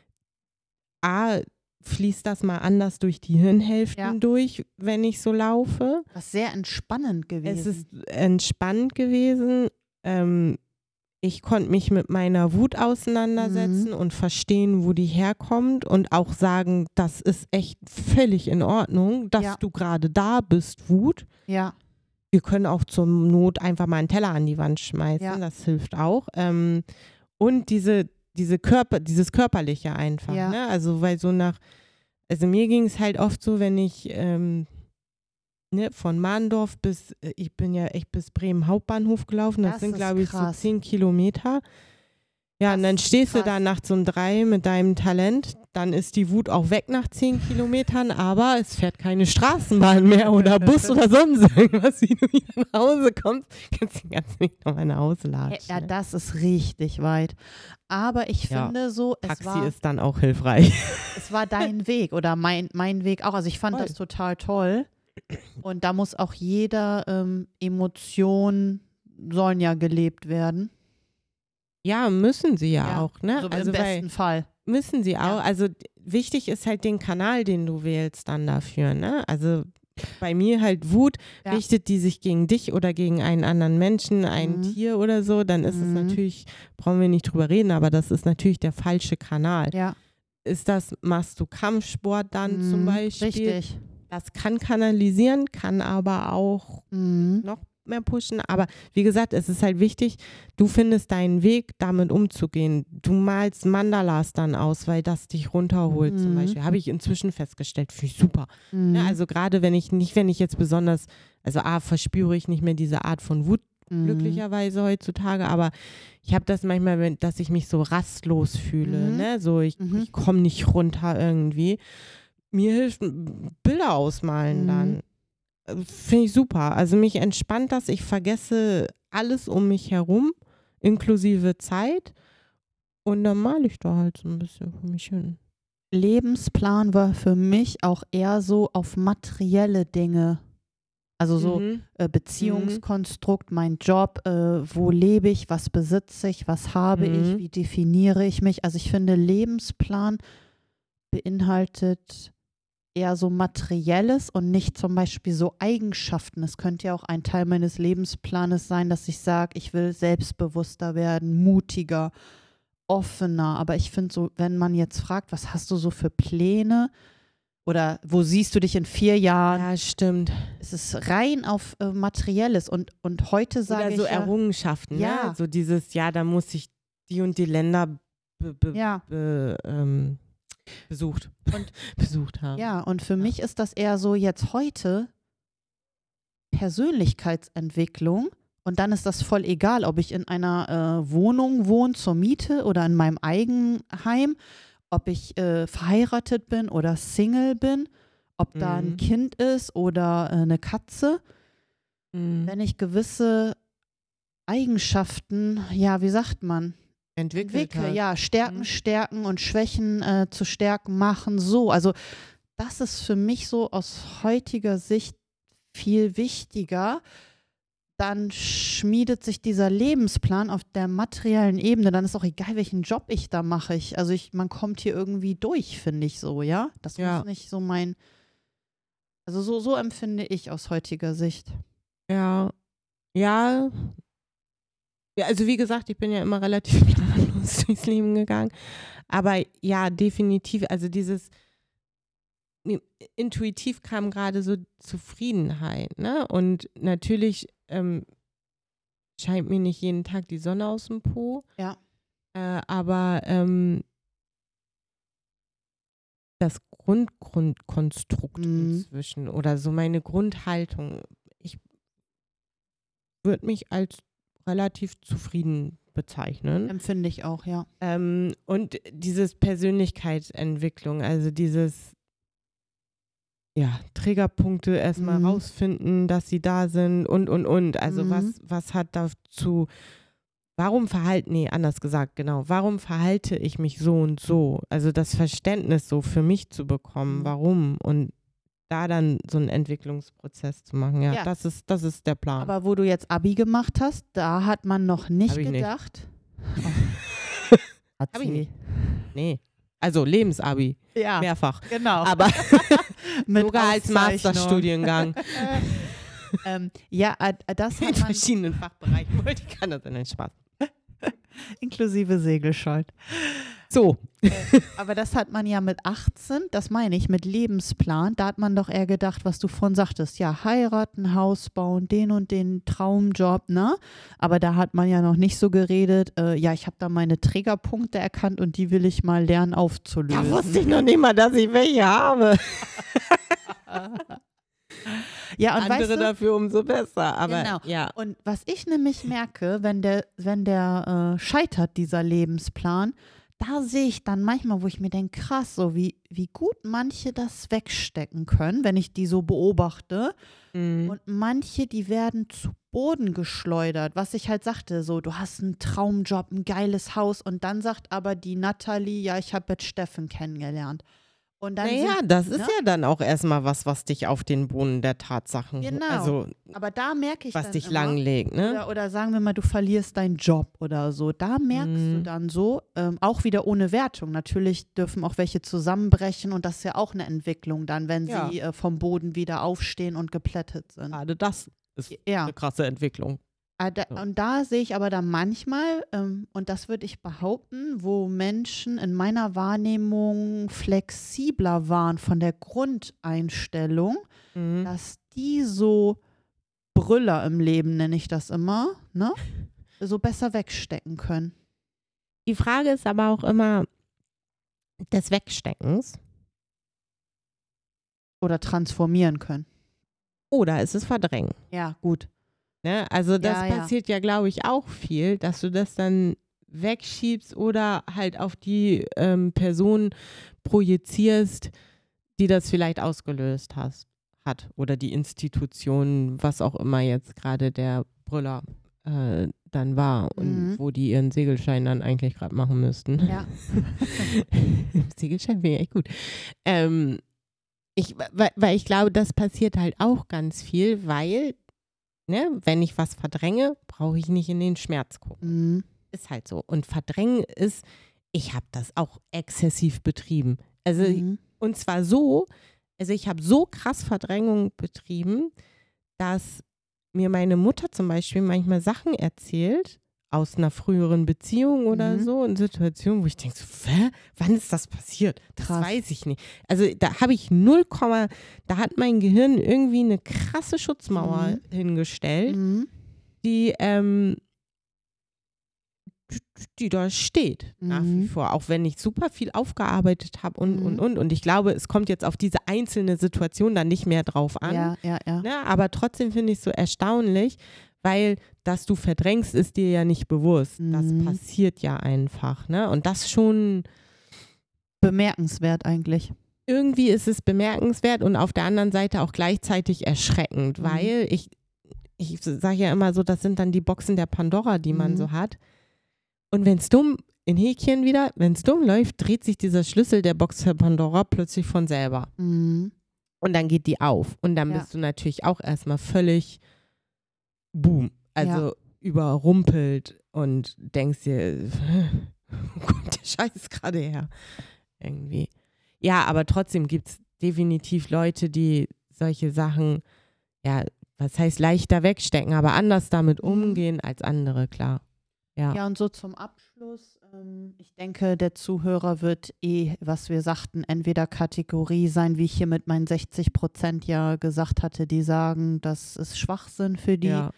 A, fließt das mal anders durch die Hirnhälften Ja. durch, wenn ich so laufe. Das ist sehr entspannend gewesen. Es ist entspannt gewesen. Ähm, ich konnte mich mit meiner Wut auseinandersetzen Mhm. und verstehen, wo die herkommt und auch sagen, das ist echt völlig in Ordnung, dass Ja. du gerade da bist, Wut. Ja, Wir können auch zur Not einfach mal einen Teller an die Wand schmeißen, Ja. das hilft auch. Ähm, und diese, diese Körper, dieses Körperliche einfach, Ja. ne? Also weil so nach, also mir ging es halt oft so, wenn ich ähm, ne, von Mahndorf bis, äh, ich bin ja echt bis Bremen Hauptbahnhof gelaufen, das, Das sind ist glaube ich so krass. zehn Kilometer. Ja, Das und dann ist stehst du krass. da nachts um drei mit deinem Talent, dann ist die Wut auch weg nach zehn Kilometern, aber es fährt keine Straßenbahn mehr oder Bus oder sonst irgendwas, wie du wieder nach Hause kommst, kannst du den ganzen Weg nochmal nach Hause latschen. Ja, ne? das ist richtig weit. Aber ich Ja, finde so, es Taxi war, ist dann auch hilfreich. es war dein Weg oder mein, mein Weg auch. Also ich fand Voll. das total toll. Und da muss auch jeder, ähm, Emotionen sollen ja gelebt werden. Ja, müssen sie ja, Ja, auch, ne? So also im weil besten Fall. müssen sie auch. Ja. Also d- wichtig ist halt den Kanal, den du wählst dann dafür, ne? Also bei mir halt Wut, Ja. richtet die sich gegen dich oder gegen einen anderen Menschen, ein Mhm. Tier oder so, dann ist es Mhm. natürlich, brauchen wir nicht drüber reden, aber das ist natürlich der falsche Kanal. Ja, Ist das, machst du Kampfsport dann zum Mhm. Beispiel? Richtig. Das kann kanalisieren, kann aber auch Mhm. noch mehr pushen. Aber wie gesagt, es ist halt wichtig, du findest deinen Weg, damit umzugehen. Du malst Mandalas dann aus, weil das dich runterholt zum Mhm. Beispiel. Habe ich inzwischen festgestellt, finde ich super. Mhm. Ne, also gerade wenn ich, nicht wenn ich jetzt besonders, also A, verspüre ich nicht mehr diese Art von Wut, Mhm. glücklicherweise heutzutage, aber ich habe das manchmal, wenn, dass ich mich so rastlos fühle, Mhm. ne? So ich, Mhm. ich komme nicht runter irgendwie. Mir hilft m, Bilder ausmalen Mhm. dann. Äh, Finde ich super. Also mich entspannt das. Ich vergesse alles um mich herum, inklusive Zeit. Und dann male ich da halt so ein bisschen für mich hin. Lebensplan war für mich auch eher so auf materielle Dinge. Also so Mhm. äh, Beziehungskonstrukt, mein Job, äh, wo lebe ich, was besitze ich, was habe ich, Mhm. wie definiere ich mich. Also ich finde, Lebensplan beinhaltet eher so Materielles und nicht zum Beispiel so Eigenschaften. Es könnte ja auch ein Teil meines Lebensplanes sein, dass ich sage, ich will selbstbewusster werden, mutiger, offener. Aber ich finde so, wenn man jetzt fragt, was hast du so für Pläne oder wo siehst du dich in vier Jahren, Ja, stimmt. es ist rein auf äh, Materielles. Und, und heute sage Oder ich so ja, Errungenschaften, Ja. ne? So dieses, ja, da muss ich die und die Länder be, be, ja, be, ähm, besucht, Und- besucht haben. ja, und für mich ist das eher so jetzt heute Persönlichkeitsentwicklung. Und dann ist das voll egal, ob ich in einer äh, Wohnung wohne zur Miete oder in meinem Eigenheim, ob ich äh, verheiratet bin oder Single bin, ob da ein Mhm. Kind ist oder äh, eine Katze. Mhm. Wenn ich gewisse Eigenschaften, ja, wie sagt man, Entwickelt entwickle, hat. ja, Stärken, Mhm. Stärken und Schwächen äh, zu Stärken machen, so. Also das ist für mich so aus heutiger Sicht viel wichtiger. Dann schmiedet sich dieser Lebensplan auf der materiellen Ebene. Dann ist auch egal, welchen Job ich da mache. Ich, also ich, man kommt hier irgendwie durch, finde ich so, ja. Das Ja. muss nicht so mein, also so, so empfinde ich aus heutiger Sicht. Ja, ja. Ja, also wie gesagt, ich bin ja immer relativ planlos durchs Leben gegangen. Aber ja, definitiv, also dieses, intuitiv kam gerade so Zufriedenheit, ne? Und natürlich ähm, scheint mir nicht jeden Tag die Sonne aus dem Po. Ja. Äh, aber ähm, das Grundgrundkonstrukt Mhm. inzwischen oder so meine Grundhaltung, ich würde mich als relativ zufrieden bezeichnen. Empfinde ich auch, ja. Ähm, und dieses Persönlichkeitsentwicklung, also dieses ja, Triggerpunkte erstmal Mhm. rausfinden, dass sie da sind und, und, und. Also Mhm. was, was hat dazu, warum verhalte, nee, anders gesagt, genau, warum verhalte ich mich so und so? Also das Verständnis so für mich zu bekommen, Mhm. warum und da dann so einen Entwicklungsprozess zu machen. Ja, Ja. das ist, das ist der Plan. Aber wo du jetzt Abi gemacht hast, da hat man noch nicht Hab ich nicht. gedacht. Hab ich nicht. Nee. Also Lebensabi, Ja, mehrfach. genau. Aber Mit sogar als Auszeichnung. Masterstudiengang ähm, ja, äh, das in hat man verschiedenen Fachbereichen. Wollte ich kann das denn Spaß. inklusive Segelschalt. So. Äh, aber das hat man ja mit achtzehn, das meine ich, mit Lebensplan. Da hat man doch eher gedacht, was du vorhin sagtest. Ja, heiraten, Haus bauen, den und den Traumjob, ne? Aber da hat man ja noch nicht so geredet, äh, ja, ich habe da meine Triggerpunkte erkannt und die will ich mal lernen aufzulösen. Da wusste ich noch nicht mal, dass ich welche habe. Ja, und Andere weißt du, dafür umso besser. Aber Genau. ja. Und was ich nämlich merke, wenn der, wenn der äh, scheitert, dieser Lebensplan, da sehe ich dann manchmal, wo ich mir denke, krass, so wie, wie gut manche das wegstecken können, wenn ich die so beobachte. Mhm. Und manche, die werden zu Boden geschleudert, was ich halt sagte, so, du hast einen Traumjob, ein geiles Haus und dann sagt aber die Nathalie, ja, ich habe jetzt Steffen kennengelernt. Und dann Naja, sind, das ist ne? ja dann auch erstmal was, was dich auf den Boden der Tatsachen, Genau. also Aber da merke ich was dann dich immer, langlegt, ne? Oder, oder sagen wir mal, du verlierst deinen Job oder so. Da merkst Mhm. du dann so, ähm, auch wieder ohne Wertung. Natürlich dürfen auch welche zusammenbrechen und das ist ja auch eine Entwicklung dann, wenn Ja. sie äh, vom Boden wieder aufstehen und geplättet sind. Gerade das ist Ja. eine krasse Entwicklung. Ah, da, Ja. und da sehe ich aber dann manchmal, ähm, und das würde ich behaupten, wo Menschen in meiner Wahrnehmung flexibler waren von der Grundeinstellung, Mhm. dass die so Brüller im Leben, nenne ich das immer, ne? So besser wegstecken können. Die Frage ist aber auch immer des Wegsteckens Oder transformieren können. oder ist es Verdrängen. Ja, gut. Ne? Also das Ja, ja. passiert ja, glaube ich, auch viel, dass du das dann wegschiebst oder halt auf die ähm, Person projizierst, die das vielleicht ausgelöst hast, hat oder die Institution, was auch immer jetzt gerade der Brüller äh, dann war und Mhm. wo die ihren Segelschein dann eigentlich gerade machen müssten. Ja. Segelschein wäre echt gut. Ähm, ich, weil, weil ich glaube, das passiert halt auch ganz viel, weil, ne, wenn ich was verdränge, brauche ich nicht in den Schmerz gucken. Mhm. Ist halt so. Und verdrängen ist, ich habe das auch exzessiv betrieben. Also, Mhm. und zwar so, also ich habe so krass Verdrängung betrieben, dass mir meine Mutter zum Beispiel manchmal Sachen erzählt, aus einer früheren Beziehung oder Mhm. so, in Situationen, wo ich denke, so, hä? Wann ist das passiert? Das Krass. weiß ich nicht. Also da habe ich null, da hat mein Gehirn irgendwie eine krasse Schutzmauer Mhm. hingestellt, Mhm. die, ähm, die da steht, nach wie Mhm. vor, auch wenn ich super viel aufgearbeitet habe und, Mhm. und, und. Und ich glaube, es kommt jetzt auf diese einzelne Situation dann nicht mehr drauf an. Ja, ja, ja. Ne? Aber trotzdem finde ich es so erstaunlich, weil dass du verdrängst, ist dir ja nicht bewusst. Das Mhm. passiert ja einfach. Ne? Und das schon, Bemerkenswert eigentlich. irgendwie ist es bemerkenswert und auf der anderen Seite auch gleichzeitig erschreckend, Mhm. weil ich, ich sage ja immer so, das sind dann die Boxen der Pandora, die man Mhm. so hat. Und wenn es dumm, in Häkchen wieder, wenn es dumm läuft, dreht sich dieser Schlüssel der Box der Pandora plötzlich von selber. Mhm. Und dann geht die auf. Und dann Ja. bist du natürlich auch erstmal völlig boom. Also Ja. überrumpelt und denkst dir, wo kommt der Scheiß gerade her? Irgendwie. Ja, aber trotzdem gibt es definitiv Leute, die solche Sachen, ja, was heißt leichter wegstecken, aber anders damit Mhm. umgehen als andere, klar. Ja. Ja, und so zum Abschluss, ähm, ich denke, der Zuhörer wird eh, was wir sagten, entweder Kategorie sein, wie ich hier mit meinen sechzig Prozent ja gesagt hatte, die sagen, das ist Schwachsinn für die. Ja.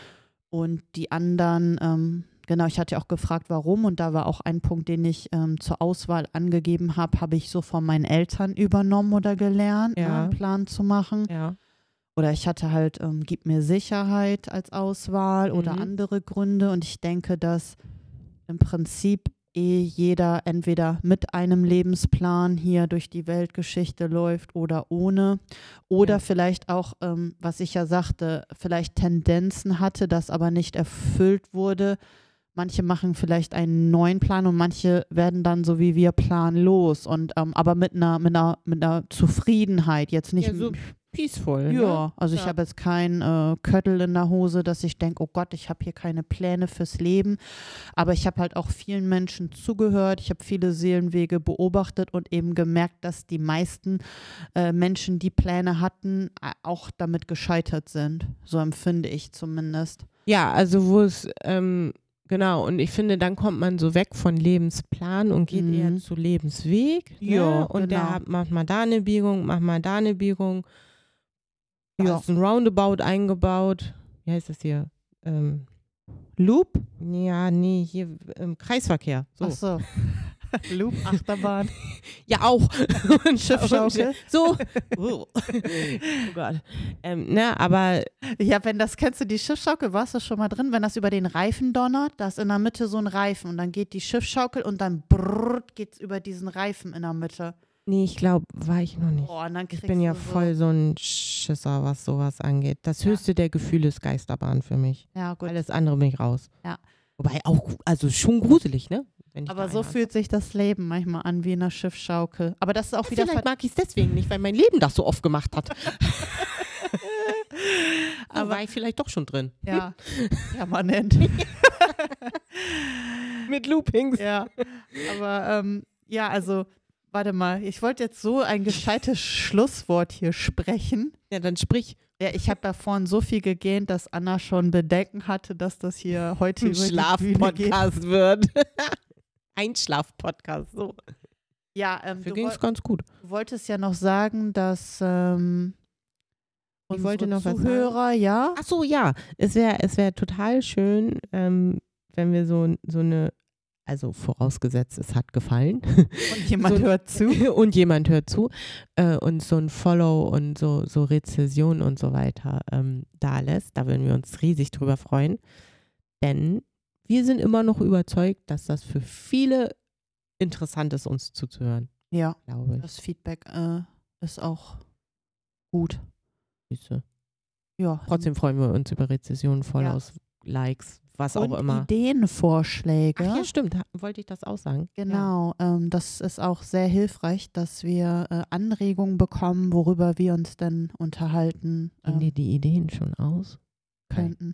Und die anderen, ähm, genau, ich hatte ja auch gefragt, warum. Und da war auch ein Punkt, den ich ähm, zur Auswahl angegeben habe, habe ich so von meinen Eltern übernommen oder gelernt, ne, Ja. einen Plan zu machen. Ja. Oder ich hatte halt, ähm, gib mir Sicherheit als Auswahl oder Mhm. andere Gründe. Und ich denke, dass im Prinzip eh jeder entweder mit einem Lebensplan hier durch die Weltgeschichte läuft oder ohne. Oder Ja. vielleicht auch, ähm, was ich ja sagte, vielleicht Tendenzen hatte, das aber nicht erfüllt wurde. Manche machen vielleicht einen neuen Plan und manche werden dann so wie wir planlos und ähm, aber mit einer, mit einer, mit einer Zufriedenheit. Jetzt nicht Ja, so peaceful. ja, Ne? also ich Ja. habe jetzt kein äh, Köttel in der Hose, dass ich denke, oh Gott, ich habe hier keine Pläne fürs Leben. Aber ich habe halt auch vielen Menschen zugehört. Ich habe viele Seelenwege beobachtet und eben gemerkt, dass die meisten äh, Menschen, die Pläne hatten, äh, auch damit gescheitert sind. So empfinde ich zumindest. Ja, also wo es, ähm, genau, und ich finde, dann kommt man so weg von Lebensplan und geht Mhm. eher zu Lebensweg. Ne? Ja, und genau. der hat, macht mal da eine Biegung, macht mal da eine Biegung. Da Ja. ist ein Roundabout eingebaut. Wie heißt das hier? Ähm, Loop? ja, nee, hier im Kreisverkehr. So. Ach so. Loop, Achterbahn. Ja, auch. Und Schiffschaukel. So. Oh, Gott. Ähm, ne, aber Ja, wenn das, kennst du die Schiffsschaukel, warst du schon mal drin, wenn das über den Reifen donnert, da ist in der Mitte so ein Reifen und dann geht die Schiffsschaukel und dann brrrt geht's über diesen Reifen in der Mitte. nee, ich glaube, war ich noch nicht. Oh, und dann Ich kriegst bin ja du so, voll so ein Schisser, was sowas angeht. Das Ja. höchste der Gefühle ist Geisterbahn für mich. Ja, gut. Alles andere bin ich raus. Ja. Wobei auch, gu- also schon gruselig, ne? Wenn ich Aber da so einmal- fühlt sich das Leben manchmal an wie in einer Schiffsschaukel. Aber das ist auch Ja, wieder vielleicht ver- mag ich es deswegen nicht, weil mein Leben das so oft gemacht hat. Aber Aber war ich vielleicht doch schon drin. ja, permanent. Mit Loopings. Ja, aber ähm, ja, also warte mal, ich wollte jetzt so ein gescheites Schlusswort hier sprechen. Ja, dann sprich. Ja, ich habe da vorhin so viel gegähnt, dass Anna schon Bedenken hatte, dass das hier heute Ein über die Bühne geht. Schlafpodcast wird. Einschlafpodcast, so. Ja, ähm, Für du, ging woll es ganz gut. du wolltest ja noch sagen, dass ähm, Ich unsere wollte noch was Zuhörer, ja, Ach so, ja. Es wäre es wär total schön, ähm, wenn wir so, so eine, also vorausgesetzt, es hat gefallen. und jemand So- hört zu. und jemand hört zu äh, und so ein Follow und so, so Rezession und so weiter ähm, da lässt. Da würden wir uns riesig drüber freuen. Denn wir sind immer noch überzeugt, dass das für viele interessant ist, uns zuzuhören, Ja, glaube ich. das Feedback äh, ist auch gut. Siehste. Ja, Trotzdem freuen wir uns über Rezessionen, Follows, Likes, was und auch immer. Ideenvorschläge. Ach ja, stimmt. Ha- Wollte ich das auch sagen? Genau, ähm, das ist auch sehr hilfreich, dass wir äh, Anregungen bekommen, worüber wir uns denn unterhalten Ja. Gehen dir ähm, die Ideen schon aus? könnten.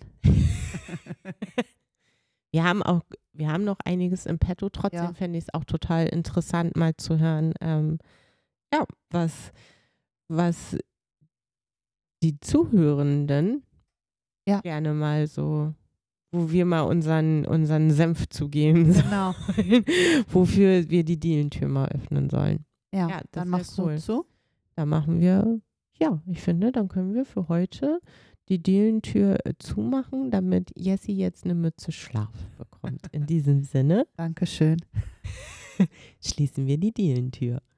Wir haben auch, wir haben noch einiges im Petto. Trotzdem Ja. fände ich es auch total interessant, mal zu hören, ähm, ja, was, was die Zuhörenden Ja. gerne mal so, wo wir mal unseren, unseren Senf zugeben Genau, sollen, wofür wir die Dielentür mal öffnen sollen. ja, Ja, das dann wär machst cool. du zu. Da machen wir, ja, ich finde, dann können wir für heute die Dielentür äh, zumachen, damit Jessie jetzt eine Mütze Schlaf bekommt. In diesem Sinne Dankeschön. schließen wir die Dielentür.